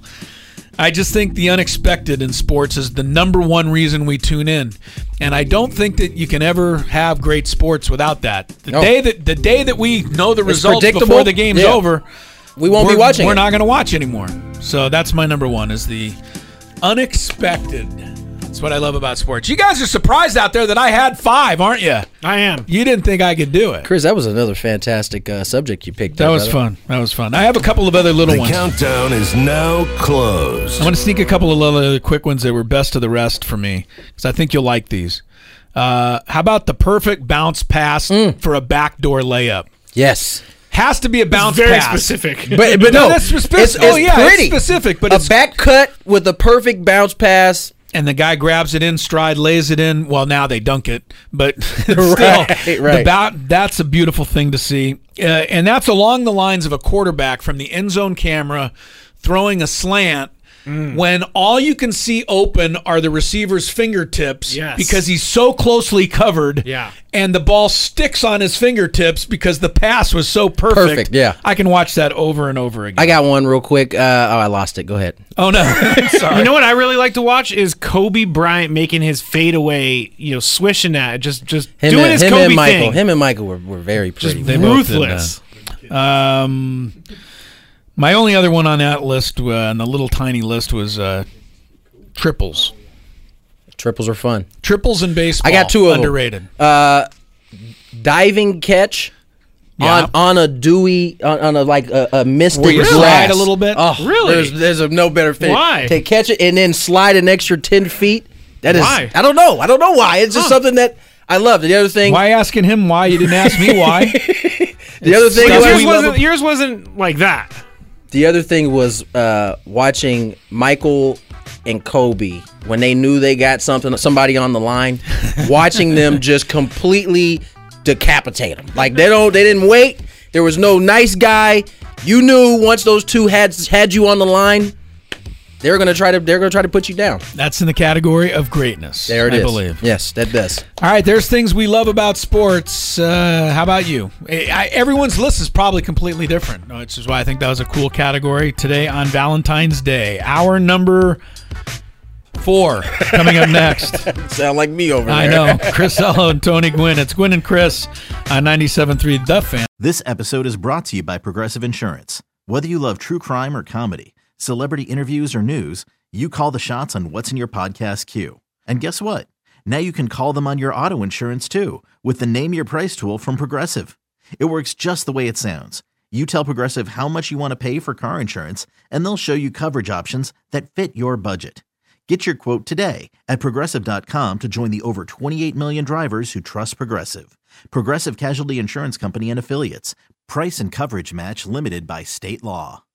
I just think the unexpected in sports is the number one reason we tune in, and I don't think that you can ever have great sports without that. The No. day that the day that we know the It's results predictable. before the game's Yeah. over, we won't we're, be watching We're it. not going to watch anymore. So that's my number one, is the unexpected. That's what I love about sports. You guys are surprised out there that I had five, aren't you? I am. You didn't think I could do it. Chris, that was another fantastic uh, subject you picked That up, was brother. fun. That was fun. I have a couple of other little The ones. countdown is now closed. I'm going to sneak a couple of other quick ones that were best of the rest for me, because I think you'll like these. Uh, how about the perfect bounce pass for a backdoor layup? Yes. Has to be a bounce very pass. specific. But, but no, that's specific. It's, it's oh, yeah, pretty. it's specific, but a it's back cut with a perfect bounce pass. and the guy grabs it in stride, lays it in. Well, now they dunk it, but still, Right, the right. bout, that's a beautiful thing to see. Uh, and that's along the lines of a quarterback from the end zone camera throwing a slant when all you can see open are the receiver's fingertips Yes. because he's so closely covered. Yeah. And the ball sticks on his fingertips because the pass was so perfect. Perfect, yeah. I can watch that over and over again. I got one real quick. Uh, oh, I lost it. Go ahead. oh, no. Sorry. You know what I really like to watch is Kobe Bryant making his fadeaway, you know, swishing that, just just Him, doing and, his him Kobe and Michael. thing. Him and Michael were, were very pretty. They both did Ruthless. that. Um, my only other one on that list, uh, on the little tiny list, was uh, triples. Triples are fun. Triples in baseball. I got two of underrated. them. Uh, diving catch Yeah. on on a dewy on, on a like a, a misted Where you grass. slide a little bit? Oh, Really? There's there's a no better fit. Why? To catch it and then slide an extra ten feet. That is. Why? I don't know. I don't know why. It's just Huh. something that I love. The other thing. Why asking him why? You didn't ask me why. The other thing. Stuff Yours we was, love wasn't, yours wasn't like that. the other thing was uh, watching Michael and Kobe when they knew they got something somebody on the line, watching them just completely decapitate them. Like they don't they didn't wait. There was no nice guy. You knew once those two had had you on the line, they're gonna try to they're gonna try to put you down. That's in the category of greatness. There it I is. believe. Yes, that does. All right, there's things we love about sports. Uh, how about you? I, I, everyone's list is probably completely different, which is why I think that was a cool category today on Valentine's Day. Our number four coming up next. Sound like me over there. I know. Chris Ello and Tony Gwynn. It's Gwynn and Chris on ninety-seven point three The Fan. This episode is brought to you by Progressive Insurance. Whether you love true crime or comedy, celebrity interviews or news, you call the shots on what's in your podcast queue. And guess what? Now you can call them on your auto insurance too with the Name Your Price tool from Progressive. It works just the way it sounds. You tell Progressive how much you want to pay for car insurance, and they'll show you coverage options that fit your budget. Get your quote today at Progressive dot com to join the over twenty-eight million drivers who trust Progressive. Progressive Casualty Insurance Company and Affiliates. Price and coverage match limited by state law.